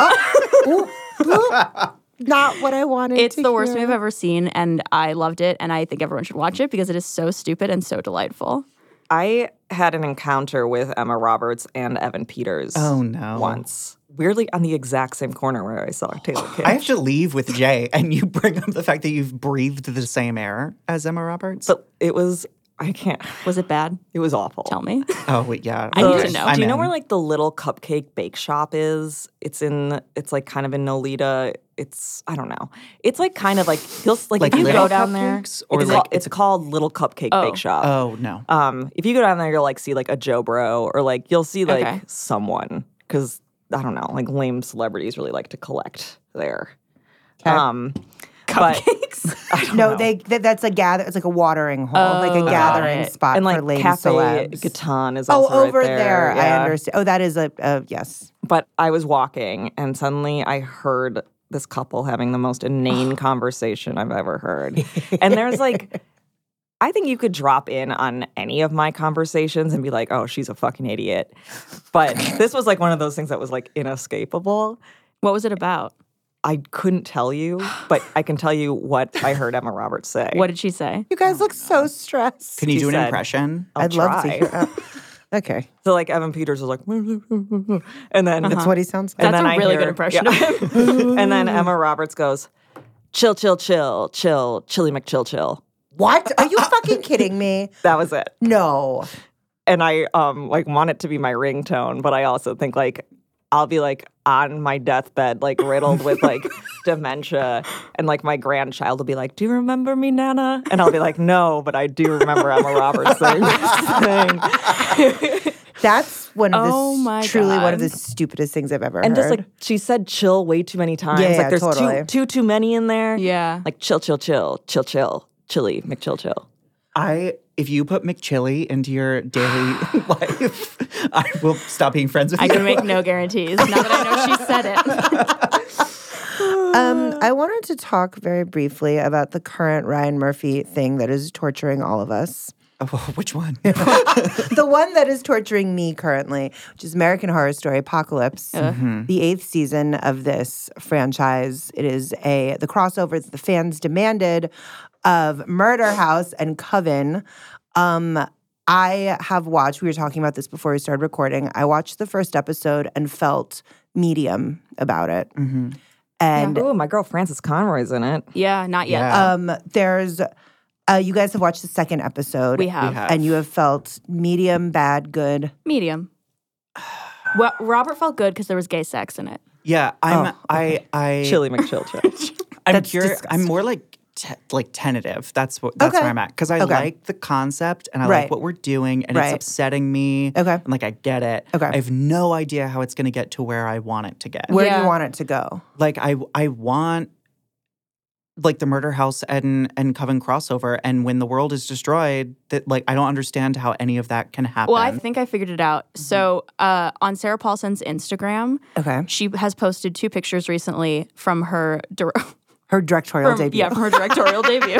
Not what I wanted. It's to the worst hear. movie I've ever seen, and I loved it, and I think everyone should watch it because it is so stupid and so delightful. I had an encounter with Emma Roberts and Evan Peters. Oh, no. Once. Weirdly, on the exact same corner where I saw Taylor Kitsch. I have to leave with Jay, and you bring up the fact that you've breathed the same air as Emma Roberts. But it was, I can't, Was it bad? it was awful. Tell me. oh, wait, yeah. I need The- to know. Do I'm you know in. where like the little cupcake bake shop is? It's in. It's like kind of in Nolita. It's I don't know. It's like kind of like feels like, Like if you Little go down there, Cupcakes? Or it's, like called, it's it's called Little Cupcake Oh. Bake Shop. Oh, no. Um, if you go down there, you'll like see like a Joe Bro or like you'll see like Okay. someone because I don't know, like lame celebrities really like to collect there. Okay. Um, but Cupcakes. No, they th- that's a gather. It's like a watering hole, like a Oh, gathering got it. spot and like for lame Cafe celebs. Gatan is Oh, also right over there. there. I Yeah. understand. Oh, that is a uh, yes. But I was walking and suddenly I heard this couple having the most inane conversation I've ever heard. And there's like, I think you could drop in on any of my conversations and be like, oh, she's a fucking idiot. But this was like one of those things that was like inescapable. What was it about? I couldn't tell you, but I can tell you what I heard Emma Roberts say. What did she say? You guys look so stressed. Can you she do an said- impression? I'll I'd love to try. hear. uh, okay, So like Evan Peters was like, and then that's what he sounds like. and That's then a I really hear- good impression yeah. of him. And then Emma Roberts goes, chill, chill, chill, chill, chilly McChill, chill. What? Are you fucking kidding me? That was it. No. And I um like want it to be my ringtone, but I also think like I'll be like on my deathbed, like riddled with like dementia, and like my grandchild will be like, "Do you remember me, Nana?" And I'll be like, "No, but I do remember Emma Roberts saying this thing." That's one of the Oh s- my truly one of God. the stupidest things I've ever And heard. just like she said, "Chill" way too many times. Yeah, like yeah, there's totally. too too too many in there. Yeah. like chill, chill, chill, chill, chill, chilly, McChill, chill. I if you put McChilly into your daily life, I will stop being friends with I you. can make no guarantees. Now that I know she said it. Um, I wanted to talk very briefly about the current Ryan Murphy thing that is torturing all of us. Oh, which one? The one that is torturing me currently, which is American Horror Story Apocalypse, the eighth season of this franchise. It is a the crossover that the fans demanded of Murder House and Coven. Um, I have watched, we were talking about this before we started recording. I watched the first episode and felt medium about it. Mm-hmm. And Oh, my girl Frances Conroy's in it. Yeah, not yet. Yeah. um, there's, uh, you guys have watched the second episode. We have. We have. And you have felt medium, bad, good. Medium. Well, Robert felt good because there was gay sex in it. Yeah, I'm. Oh, I. I. Chilly McChill, chill. I'm That's curious. I'm disgusting. more like te- like tentative. That's what that's Okay. where I'm at because I Okay. like the concept and I Right. like what we're doing and Right. it's upsetting me. Okay. And like I get it. Okay. I have no idea how it's going to get to where I want it to get. Where do Yeah. you want it to go? Like I I want like the Murder House and and Coven crossover, and when the world is destroyed, that like I don't understand how any of that can happen. Well, I think I figured it out. So uh, on Sarah Paulson's Instagram, Okay. she has posted two pictures recently from her dir- Her directorial from, debut. yeah, from her directorial debut.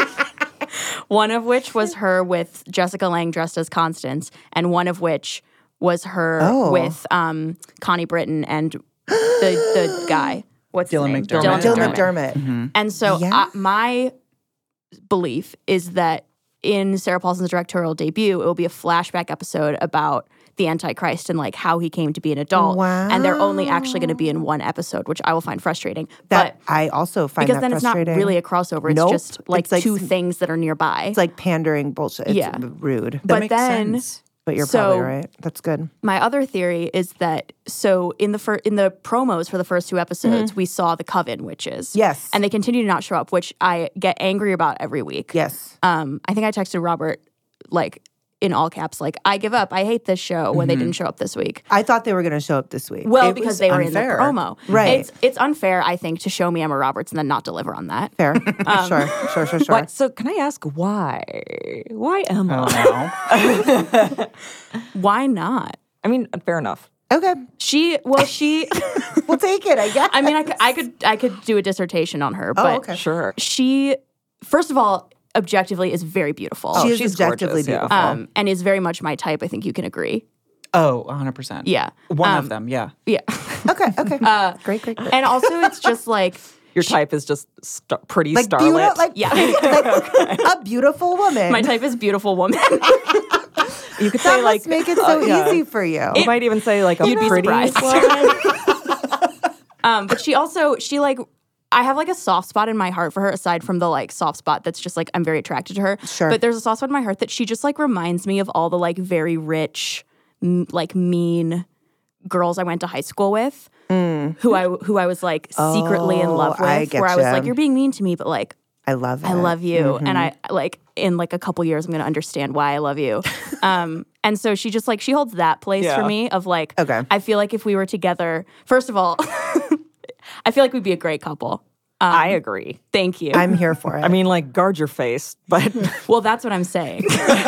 One of which was her with Jessica Lange dressed as Constance, and one of which was her Oh. with um, Connie Britton and the the guy. What's Dylan his name? McDermott. Dylan McDermott. And so Yeah. uh, my belief is that in Sarah Paulson's directorial debut, it will be a flashback episode about the Antichrist and like how he came to be an adult. And they're only actually going to be in one episode, which I will find frustrating. That but I also find because that then it's not frustrating. really a crossover. It's Nope. just like, It's like two s- things that are nearby. It's like pandering bullshit. It's Yeah. rude. but makes then sense. But you're so- probably right. That's good. my other theory is that so in the fir- in the promos for the first two episodes, we saw the Coven witches. Yes. And they continue to not show up, which I get angry about every week. Yes. Um, I think I texted Robert like in all caps, like, I give up. I hate this show when they didn't show up this week. I thought they were going to show up this week. Well, It because was they were unfair. in the promo. Right. It's it's unfair, I think, to show me Emma Roberts and then not deliver on that. Fair. sure. Sure, sure, sure. What? So can I ask why? Why Emma? Oh, no. Why not? I mean, fair enough. Okay. She, well, she, We'll take it, I guess. I mean, I could, I could, I could do a dissertation on her, but Oh, okay. Sure. she, first of all, objectively is very beautiful. Oh, she is she's objectively gorgeous, yeah. beautiful. um, and is very much my type. I think you can agree. Oh, one hundred percent. Yeah. One Um, of them, yeah. Yeah. okay, okay. Uh, great, great, great. And also, it's just like, Your type is just st- pretty like, starlet. beautiful, like, Yeah. like a beautiful woman. my type is beautiful woman. you could that say like must make it so uh, yeah. easy for you. You might even say like a You'd be pretty surprised. woman. um, but she also, she like, I have like a soft spot in my heart for her, aside from the like soft spot that's just like I'm very attracted to her. Sure. But there's a soft spot in my heart that she just like reminds me of all the like very rich, m- like mean girls I went to high school with, who I who I was like secretly in love Oh, I with. Where I was getcha. like, you're being mean to me, but like I love it. I love you, and I like in like a couple years I'm gonna understand why I love you. um, and so she just like she holds that place for Yeah. me of like Okay. I feel like if we were together, first of all, I feel like we'd be a great couple. Um, I agree. Thank you. I'm here for it. I mean, like guard your face, but well, that's what I'm saying.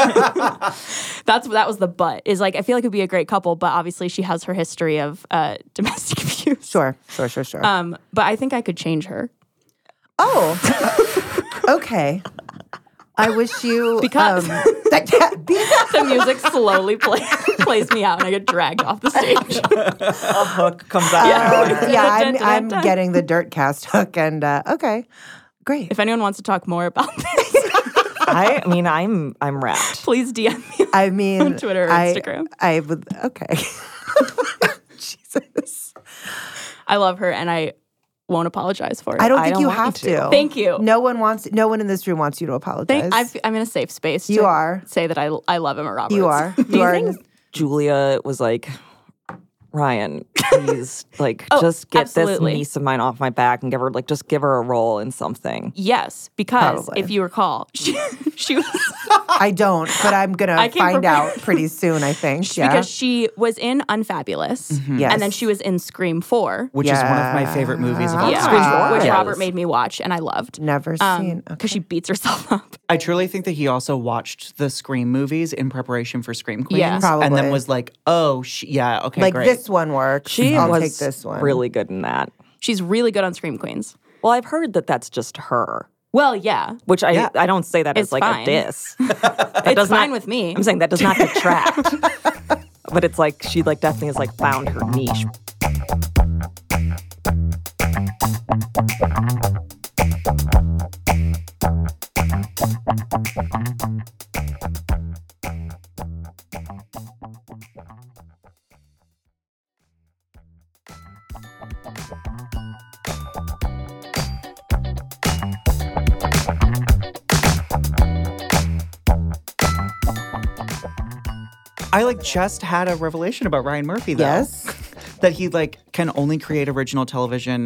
That's that was the but is like I feel like it'd be a great couple, but obviously she has her history of uh, domestic abuse. sure, sure, sure, sure. Um, but I think I could change her. oh, okay. I wish you Because- um, that can't be The music slowly play, plays me out, and I get dragged off the stage. a hook comes out. Uh, yeah, I'm, Dun, dun, I'm dun. getting the dirt cast hook, and uh, okay, great. If anyone wants to talk more about this, I, I mean, I'm I'm wrapped. please D M me. I mean, on Twitter or I, Instagram. I would. Okay. Jesus. I love her, and I won't apologize for it. I don't I think don't you want have you to. to. Thank you. No one wants. No one in this room wants you to apologize. Thank, I've, I'm in a safe space. To You are. say that I I love Emma Roberts. you are. Do you are. think in- Julia was like, Ryan, please, like, Oh, just get absolutely. this niece of mine off my back and give her, like, just give her a role in something. Yes, because Probably. if you recall, she, she was I don't, but I'm gonna I came find prepared. out pretty soon. I think. Yeah. because she was in Unfabulous, Yes. and then she was in Scream Four. Which is one of my favorite movies of all Yeah, Scream time. four? which Yes. Robert made me watch, and I loved. Never Um, seen. because Okay. she beats herself up. I truly think that he also watched the Scream movies in preparation for Scream Queens. Yeah. And Probably. then was like, oh, sh- yeah, okay, like great. this one works. She I'll was take this one. really good in that. She's really good on Scream Queens. Well, I've heard that that's just her, Well, yeah, which I Yeah. I don't say that It's as like fine. a diss. it's does fine not- with me. I'm saying that does not detract. But it's like she like definitely has like found her niche. I like just had a revelation about Ryan Murphy though. Yes. That he like can only create original television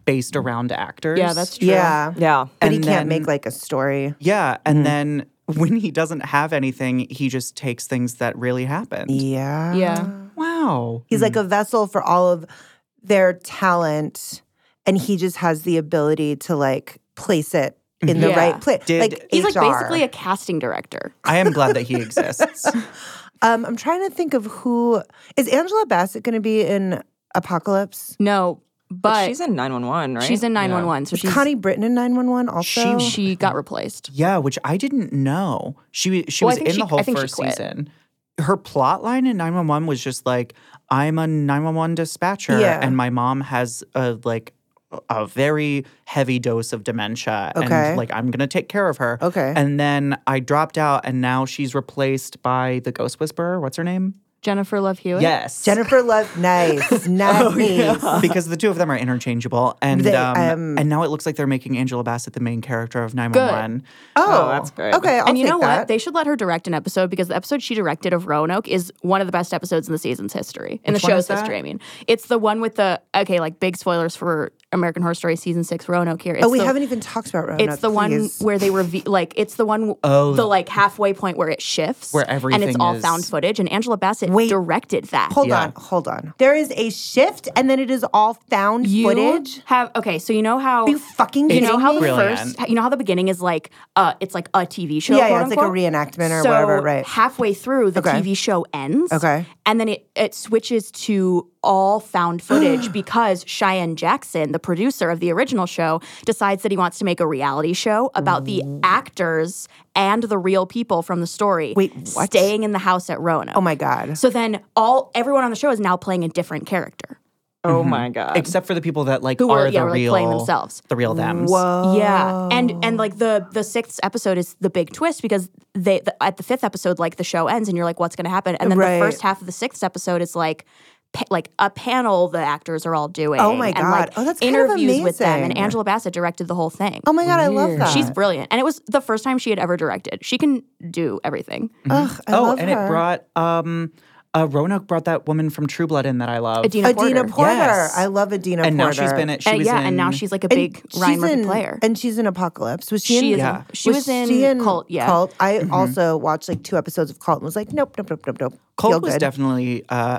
based around actors. Yeah, that's true. Yeah. Yeah. But And he then- can't make like a story. Yeah, and Mm-hmm. then when he doesn't have anything, he just takes things that really happened. Yeah. Yeah. Wow. He's like a vessel for all of their talent, and he just has the ability to like place it in the Yeah. right place. Did- like He's H R. like basically a casting director. I am glad that he exists. Um, I'm trying to think of who is Angela Bassett going to be in Apocalypse? No, But but she's in nine one one, right? she's in nine one one. So Is she's Connie Britton in nine one one also? She- she got replaced. Yeah, which I didn't know. She she Well, I was think in she- the whole I think she first quit. season. Her plot line in nine one one was just like, I'm a nine one one dispatcher, Yeah. and my mom has a like a very heavy dose of dementia, Okay. and like I'm gonna take care of her. Okay. And then I dropped out, and now she's replaced by the Ghost Whisperer. What's her name? Jennifer Love Hewitt. Yes, Jennifer Love, nice, nice. because the two of them are interchangeable, and They, um, um, and now it looks like they're making Angela Bassett the main character of nine one one. Oh, that's great. Okay, I'll and you take know that. what? They should let her direct an episode because the episode she directed of Roanoke is one of the best episodes in the season's history, in Which the one show's is that? history. I mean, it's the one with the okay, like big spoilers for American Horror Story season six Roanoke here. It's oh, we the, haven't even talked about Roanoke. It's the one please. where they reveal, like, it's the one, Oh. the like halfway point where it shifts, Where and it's everything all is- found footage. And Angela Bassett Wait. directed that. Hold Yeah. on, hold on. There is a shift, and then it is all found You footage. have okay, so you know how Are you fucking you kidding know how me? the Brilliant. first you know how the beginning is like uh it's like a T V show. Yeah, yeah, quote it's like a unquote? reenactment or so whatever, right. Halfway through the Okay. T V show ends. Okay. And then it, it switches to all found footage because Cheyenne Jackson, the producer of the original show, decides that he wants to make a reality show about the actors and the real people from the story Wait, what? staying in the house at Roanoke. Oh my god. So then all everyone on the show is now playing a different character. Oh my god. Except for the people that like Who are were- yeah, the were, like, real playing themselves. the real thems. Whoa. Yeah, and and like the the sixth episode is the big twist because they the, at the fifth episode like the show ends and you're like what's going to happen, and then Right. the first half of the sixth episode is like pa- like a panel the actors are all doing. Oh my and, God. like, Oh, that's kind of interviews with them, and amazing. Angela Bassett directed the whole thing. Oh my god, I love that. She's brilliant, and it was the first time she had ever directed. She can do everything. Ugh, I oh, love and her. it brought um uh Roanoke brought that woman from True Blood in that I love. Adina Porter. Adina Porter. Yes. I love Adina and Porter. now she's been at she And was yeah, in and now she's like a And big Ryan she's Murphy in, player. And she's in Apocalypse. Was she, She in? is. Yeah. She was, in, she in Cult. Yeah, Cult. I also watched like two episodes of Cult and was like, nope, nope, nope, nope, nope. Feel Colt was good. definitely uh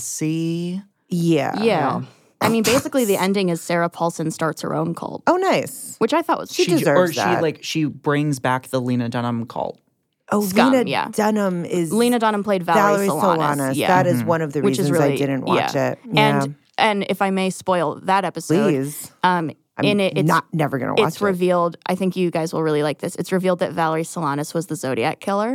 messy. Yeah. yeah. I mean, basically, the ending is Sarah Paulson starts her own cult, Oh, nice. which I thought was She j- or deserves she that. like she brings back the Lena Dunham cult. Oh, Scum, Lena yeah. Dunham is Lena Dunham played Valerie, Valerie Solanas. Solanas. Yeah. That is one of the Which is reasons really I didn't watch yeah. it. Yeah. And and if I may spoil that episode, Please. um, I'm in it, it's not never gonna watch It's it. revealed. I think you guys will really like this. It's revealed that Valerie Solanas was the Zodiac killer.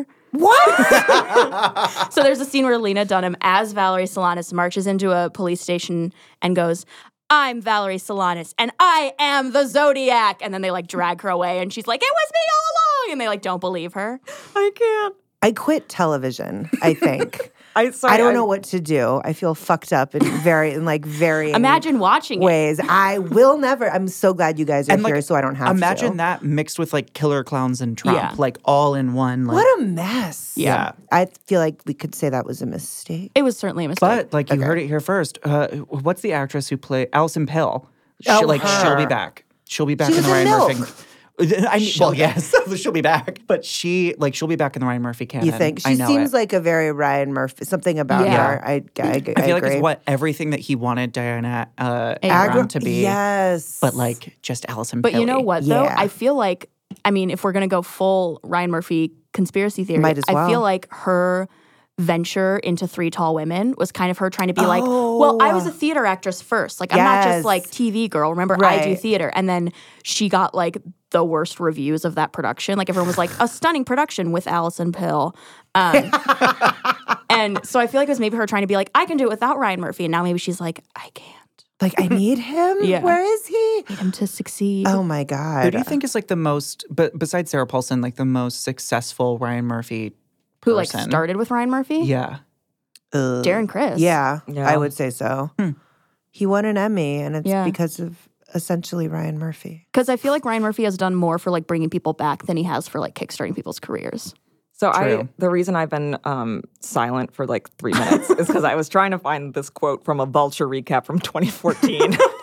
What? So there's a scene where Lena Dunham, as Valerie Solanas, marches into a police station and goes, "I'm Valerie Solanas, and I am the Zodiac." And then they like drag her away, and she's like, "It was me all along," and they like don't believe her. I can't. I quit television, I think. I sorry, I don't know what to do. I feel fucked up in very in like very Imagine watching it. ways. I will never. I'm so glad you guys are And, like, here, so I don't have Imagine to. that mixed with like Killer Clowns and Trump, Yeah. like all in one. Like, What a mess. Yeah. I feel like we could say that was a mistake. It was certainly a mistake. But like you heard it here first. Uh, what's the actress who played Alison Pill? She, Oh, like she'll be her. back. She'll be back She in the was in Ryan Milk. Murphy. I mean, well, yes, she'll be back. But she, like, she'll be back in the Ryan Murphy canon. You think I she know seems it. like a very Ryan Murphy? Something about Yeah. her. I, I, I, I feel agree. like it's what everything that he wanted Diana uh, Agron Agron to be. Yes, But like just Alison. But you know Pilley. what, though? Yeah. I feel like, I mean, if we're going to go full Ryan Murphy conspiracy theory, Might as I well. feel like her venture into Three Tall Women was kind of her trying to be like, well, I was a theater actress first. Like, I'm not Yes. just like T V girl. Remember, I do Right. theater. And then she got like the worst reviews of that production. Like, everyone was like, a stunning production with Alison Pill. Um, and so I feel like it was maybe her trying to be like, I can do it without Ryan Murphy. And now maybe she's like, I can't. Like I need him. Yeah. Where is he? Need him to succeed. Oh my god. Who do you think is like the most, but besides Sarah Paulson, like the most successful Ryan Murphy Who like person? started with Ryan Murphy? Yeah. Ugh. Darren Criss. Yeah, Yeah. I would say so. Hmm. He won an Emmy, and it's Yeah. because of essentially Ryan Murphy. Because I feel like Ryan Murphy has done more for like bringing people back than he has for like kickstarting people's careers. So I, True. the reason I've been um, silent for like three minutes is because I was trying to find this quote from a Vulture recap from twenty fourteen.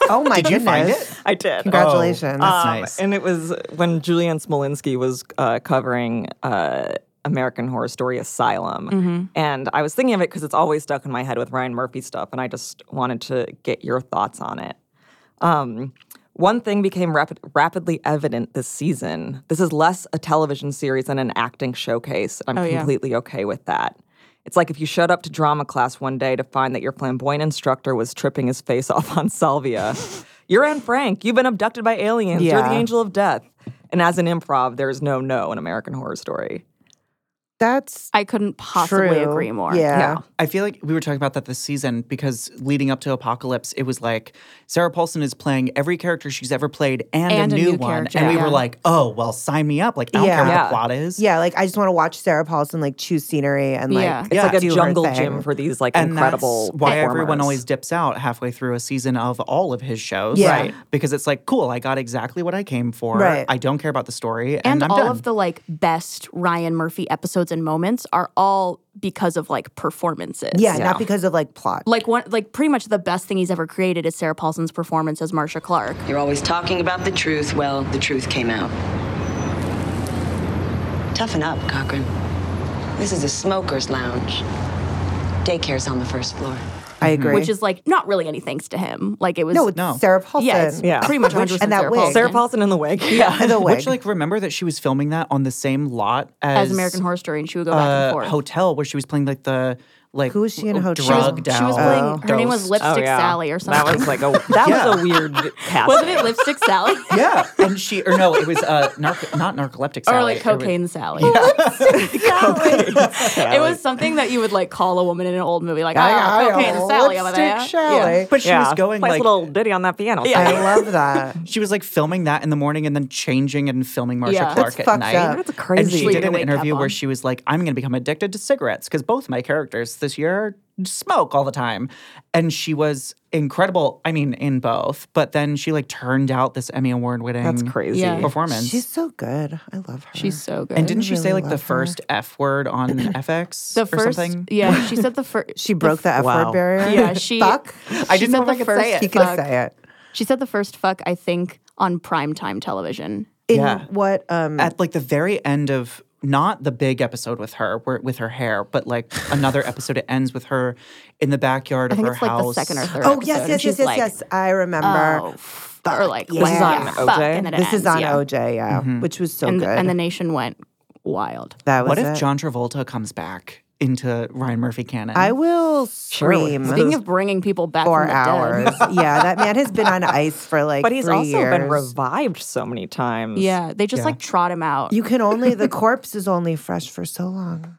Oh my Did you goodness. find it? I did. Congratulations. Oh, that's Um, nice. And it was when Julianne Smolinski was uh, covering uh, American Horror Story Asylum. Mm-hmm. And I was thinking of it because it's always stuck in my head with Ryan Murphy stuff, and I just wanted to get your thoughts on it. Um, one thing became rapid, rapidly evident this season. This is less a television series than an acting showcase. And I'm Oh, yeah. completely okay with that. It's like if you showed up to drama class one day to find that your flamboyant instructor was tripping his face off on salvia. You're Anne Frank. You've been abducted by aliens. You're Yeah. the angel of death. And as an improv, there's no no in American Horror Story. That's I couldn't possibly true. agree more. Yeah. Yeah. I feel like we were talking about that this season because leading up to Apocalypse, it was like Sarah Paulson is playing every character she's ever played and, And a a new, new one. character, And we yeah. were like, oh, well, sign me up. Like, I don't Yeah. care what Yeah. the plot is. Yeah, like I just want to watch Sarah Paulson like choose scenery and like Yeah. It's Yeah. like a do her jungle thing. gym for these like And incredible that's why everyone performers. always dips out halfway through a season of all of his shows. Yeah. Right. Because it's like, cool, I got exactly what I came for. Right. I don't care about the story. And, And I'm all done. of the like best Ryan Murphy episodes and moments are all because of like performances. Yeah, Yeah. not because of like plot. Like one like pretty much the best thing he's ever created is Sarah Paulson's performance as Marcia Clark. You're always talking about the truth. Well, the truth came out. Toughen up, Cochran. This is a smoker's lounge. Daycare's on the first floor. I agree. Which is like not really any thanks to him. Like it was no, it's No. Sarah Paulson. yeah, it's Yeah. pretty much one hundred percent and that Sarah wig. Paulson. Sarah Paulson in the wig. Yeah, the wig. Which, like, remember that she was filming that on the same lot as, as American Horror Story, and she would go back and uh, forth. Hotel, where she was playing like the like Who was she in Hotel? drugged She was out playing. Oh. Her name was ghost. Lipstick Oh, yeah. Sally or something. That was like a that Yeah. was a weird casting. Wasn't it Lipstick Sally? Yeah, and she or no, it was uh, narc- not narcoleptic Sally. Or like It was- Cocaine Sally. It was something that you would like call a woman in an old movie, like, I oh, got Cocaine a Sally over lipstick there. Sally. But she yeah, was going nice like little ditty on that piano. Yeah. I love that. she was like filming that in the morning and then changing and filming Marcia Yeah. Clark That's at fucked night. up. That's And crazy. she Sleep did to an wake interview up where on. she was like, I'm going to become addicted to cigarettes because both my characters this year smoke all the time. And she was incredible, I mean, in both. But then she like turned out this Emmy Award winning That's crazy. Yeah. performance. She's so good. I love her. She's so good. and didn't she say really like the love her. first F word on F X the or first, something? yeah, she said the first. She broke the F wow. word barrier. Yeah, she. Fuck. I she didn't said know if the I could first say it. He could fuck. say it. She said the first fuck, I think, on primetime television. In Yeah. what? Um, At like the very end of not the big episode with her, where, with her hair, but like another episode. It ends with her in the backyard I of think her it's like house. the second or third. oh episode, yes, and yes, she's yes, yes, like, yes. I remember. Oh, f- or like yeah. this is on fuck, O J? and then it This is ends, on yeah. O J, yeah, which was so and, good. and the nation went wild. that was What if it. John Travolta comes back into Ryan Murphy canon? I will scream Speaking of bringing people back for from the hours. dead. Yeah, that man has been on ice for like But he's three also years. been revived so many times. Yeah, they just Yeah. like trot him out. You can only the corpse is only fresh for so long.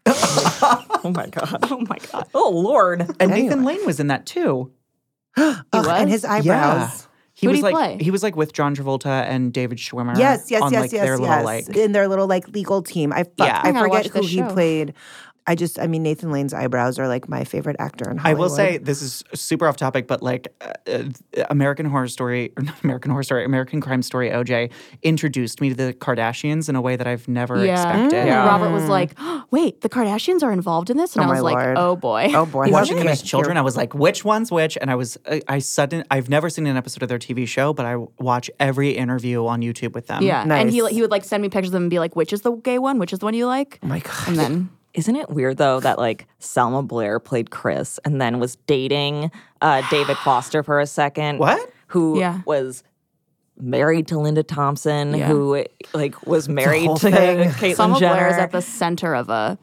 Oh my god. Oh my god. Oh lord. and Anyway. Nathan Lane was in that too. Ugh, was? and his eyebrows. Yeah. He Who was did he like play? he was like with John Travolta and David Schwimmer. Yes, yes, on yes, like yes, their yes. little like in their little like legal team. I fuck, Yeah. I I gotta forget watch who this he show. played. I just, I mean, Nathan Lane's eyebrows are like my favorite actor in I Hollywood. will say this is super off topic, but like uh, uh, American Horror Story, or not American Horror Story, American Crime Story O J introduced me to the Kardashians in a way that I've never yeah. expected. Yeah. Robert was like, oh, wait, the Kardashians are involved in this? And Oh, I was my like, Lord. oh boy. Oh boy, Watching them Okay. as children, I was like, which one's which? And I was, I, I sudden, I've never seen an episode of their T V show, but I watch every interview on YouTube with them. Yeah, and he Nice. he would like send me pictures of them and be like, which is the gay one? Which is the one you like? Oh my god. And then Isn't it weird though that like Selma Blair played Chris and then was dating uh, David Foster for a second? What? Who Yeah. was married to Linda Thompson? Yeah. Who like was married whole to thing. Caitlyn Selma Jenner? Blair is at the center of a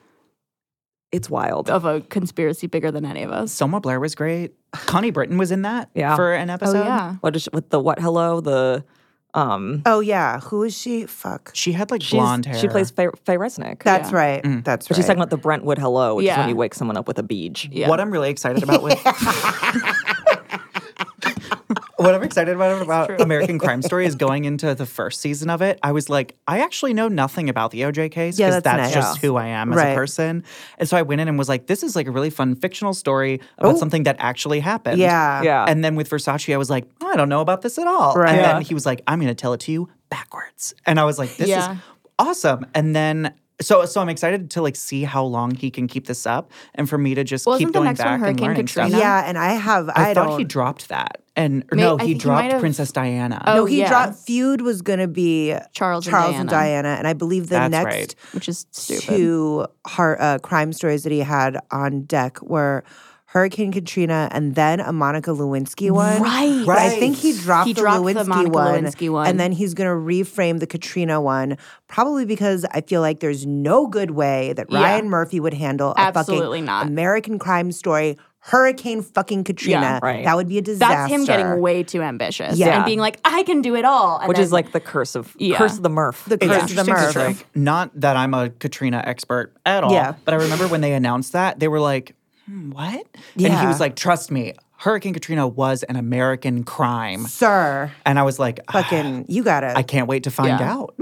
It's wild. of a conspiracy bigger than any of us. Selma Blair was great. Connie Britton was in that Yeah. for an episode. Oh yeah. What is she, with the what? Hello, the um. Oh yeah, who is she? Fuck. She had like she's- blonde hair. She plays Faye, Faye Resnick. That's Yeah. right. Mm. That's But right. she's talking about the Brentwood Hello, which is Yeah. when you wake someone up with a beach. Yeah. What I'm really excited about with what I'm excited about about American Crime Story is going into the first season of it. I was like, I actually know nothing about the O J case Yeah, because that's that's, nice. just who I am as Right. a person. And so I went in and was like, this is like a really fun fictional story about Oh. something that actually happened. Yeah. Yeah. And then with Versace, I was like, I don't know about this at all. Right. And Yeah. then he was like, I'm going to tell it to you backwards. And I was like, this Yeah. is awesome. And then so so I'm excited to like see how long he can keep this up and for me to just Well, keep isn't the going next one back and Hurricane learning Katrina? stuff. Yeah, and I have. I, I, thought don't. he dropped that. And or May- no, I he think he dropped might have- Princess Diana. Oh, no, he yeah. dropped Feud was going to be Charles and Charles and Diana. Diana, and I believe the That's next right. Which is stupid. two har- uh, crime stories that he had on deck were Hurricane Katrina and then a Monica Lewinsky one. Right. But I Right. think he dropped, He the, dropped the Lewinsky Monica one, Lewinsky one. and then he's going to reframe the Katrina one, probably because I feel like there's no good way that Yeah. Ryan Murphy would handle a Absolutely fucking not. American crime story. Hurricane fucking Katrina. Yeah, right. That would be a disaster. That's him getting way too ambitious Yeah. and being like, I can do it all. And Which then, is like the curse of Yeah. curse of the Murph. The It's curse of the interesting 'cause, Murph. like, not that I'm a Katrina expert at all. Yeah. But I remember when they announced that, they were like, hmm, what? And Yeah. he was like, trust me, Hurricane Katrina was an American crime. Sir, And I was like, fucking, you gotta. I can't wait to find Yeah. out.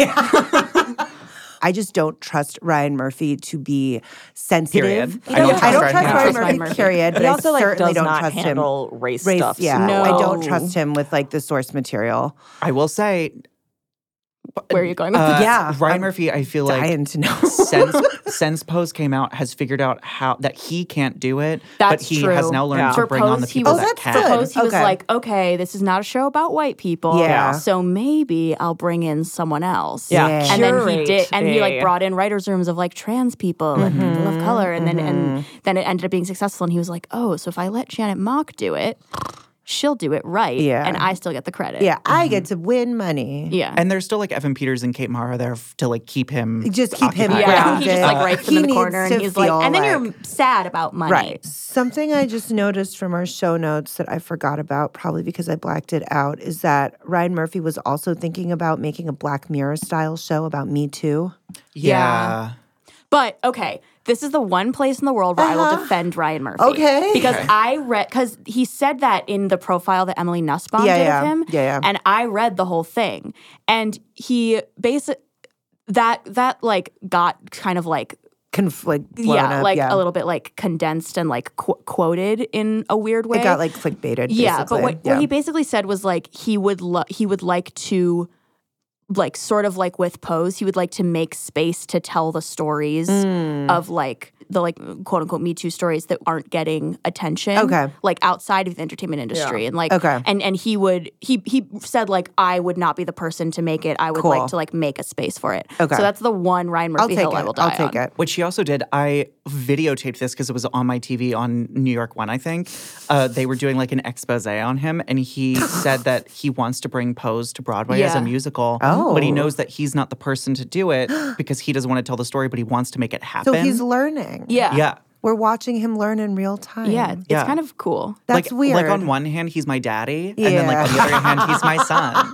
I just don't trust Ryan Murphy to be sensitive. Period. I I don't don't, I don't trust trust Ryan Ryan Murphy. Murphy, Murphy. period. But He also I like certainly does don't not trust handle him. race, Race, stuff. yeah. No. I don't trust him with like the source material. I will say, Where are you going with uh, this? Yeah, Ryan I'm Murphy, I feel like Dying to know. since since Pose came out, has figured out how that he can't do it, but That's he true. has now learned Yeah. to For bring on the Pose, he people was, Oh, that that's can. good. For Pose, he was Okay. like, okay, this is not a show about white people. Yeah. So maybe I'll bring in someone else. Yeah. Yeah. And then he Curate. did, and he Yeah, like yeah. brought in writers' rooms of like trans people and people of color, and then and Mm-hmm. then it ended up being successful. And he was like, oh, so if I let Janet Mock do it, she'll do it right, Yeah. and I still get the credit. Yeah, I get to win money. yeah. And there's still like Evan Peters and Kate Mara there f- to like keep him Just keep him occupied. yeah, grounded. he just like writes them He in the needs corner, to and he's like, feel and then like- you're sad about money, Right. Something I just noticed from our show notes that I forgot about, probably because I blacked it out, is that Ryan Murphy was also thinking about making a Black Mirror style show about Me Too. Yeah. But okay, this is the one place in the world where I will Uh-huh. defend Ryan Murphy. Okay. Because Okay. I read, because he said that in the profile that Emily Nussbaum Yeah, did yeah. of him. Yeah, yeah. And I read the whole thing. And he basically, that, that like got kind of like, Conflict blown yeah, up. like yeah. a little bit like condensed and like qu- quoted in a weird way. It got like clickbaited. Yeah, but basically. what, yeah. what he basically said was like he would lo- he would like to like sort of like with Pose, he would like to make space to tell the stories Mm. of like the like quote unquote Me Too stories that aren't getting attention. Okay. Like outside of the entertainment industry. Yeah. And like Okay. and and he would he he said like I would not be the person to make it. I would Cool. like to like make a space for it. Okay. So that's the one Ryan I'll Murphy take hill I it. will die I'll take on. it. Which he also did. I videotaped this because it was on my T V on New York One, I think. Uh, they were doing like an expose on him, and he said that he wants to bring Pose to Broadway as a Yeah. musical. Oh. But he knows that he's not the person to do it because he doesn't want to tell the story, but he wants to make it happen. So he's learning. Yeah. yeah. We're watching him learn in real time. Yeah. It's Yeah. kind of cool. That's like, weird. Like on one hand, he's my daddy, and then like on the Yeah. other hand, he's my son.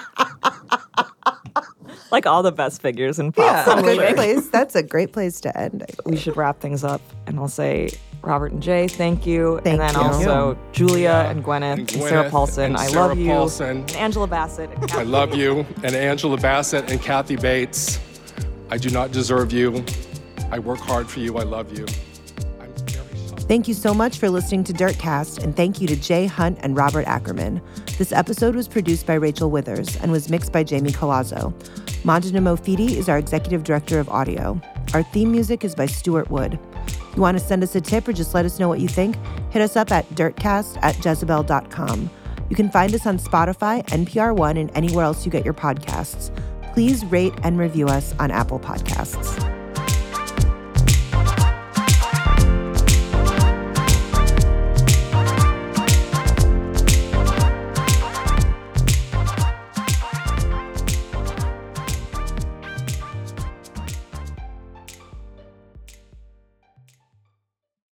Like all the best figures in pop Yeah, culture. good place. That's a great place to end. I think. We should wrap things up, and I'll say Robert and Jay, thank you. Thank and then you. also Julia and Gwyneth and, And Sarah Gwyneth Paulson. and I Sarah love you. Paulson. And Angela Bassett. And I Kathy love Bates. you. And Angela Bassett and Kathy Bates. I do not deserve you. I work hard for you. I love you. I'm very sorry. Thank you so much for listening to Dirtcast, and thank you to Jay Hunt and Robert Ackerman. This episode was produced by Rachel Withers and was mixed by Jamie Colazzo. Mandana Mofidi is our executive director of audio. Our theme music is by Stuart Wood. You want to send us a tip or just let us know what you think? Hit us up at dirtcast at jezebel dot com. You can find us on Spotify, N P R One, and anywhere else you get your podcasts. Please rate and review us on Apple Podcasts.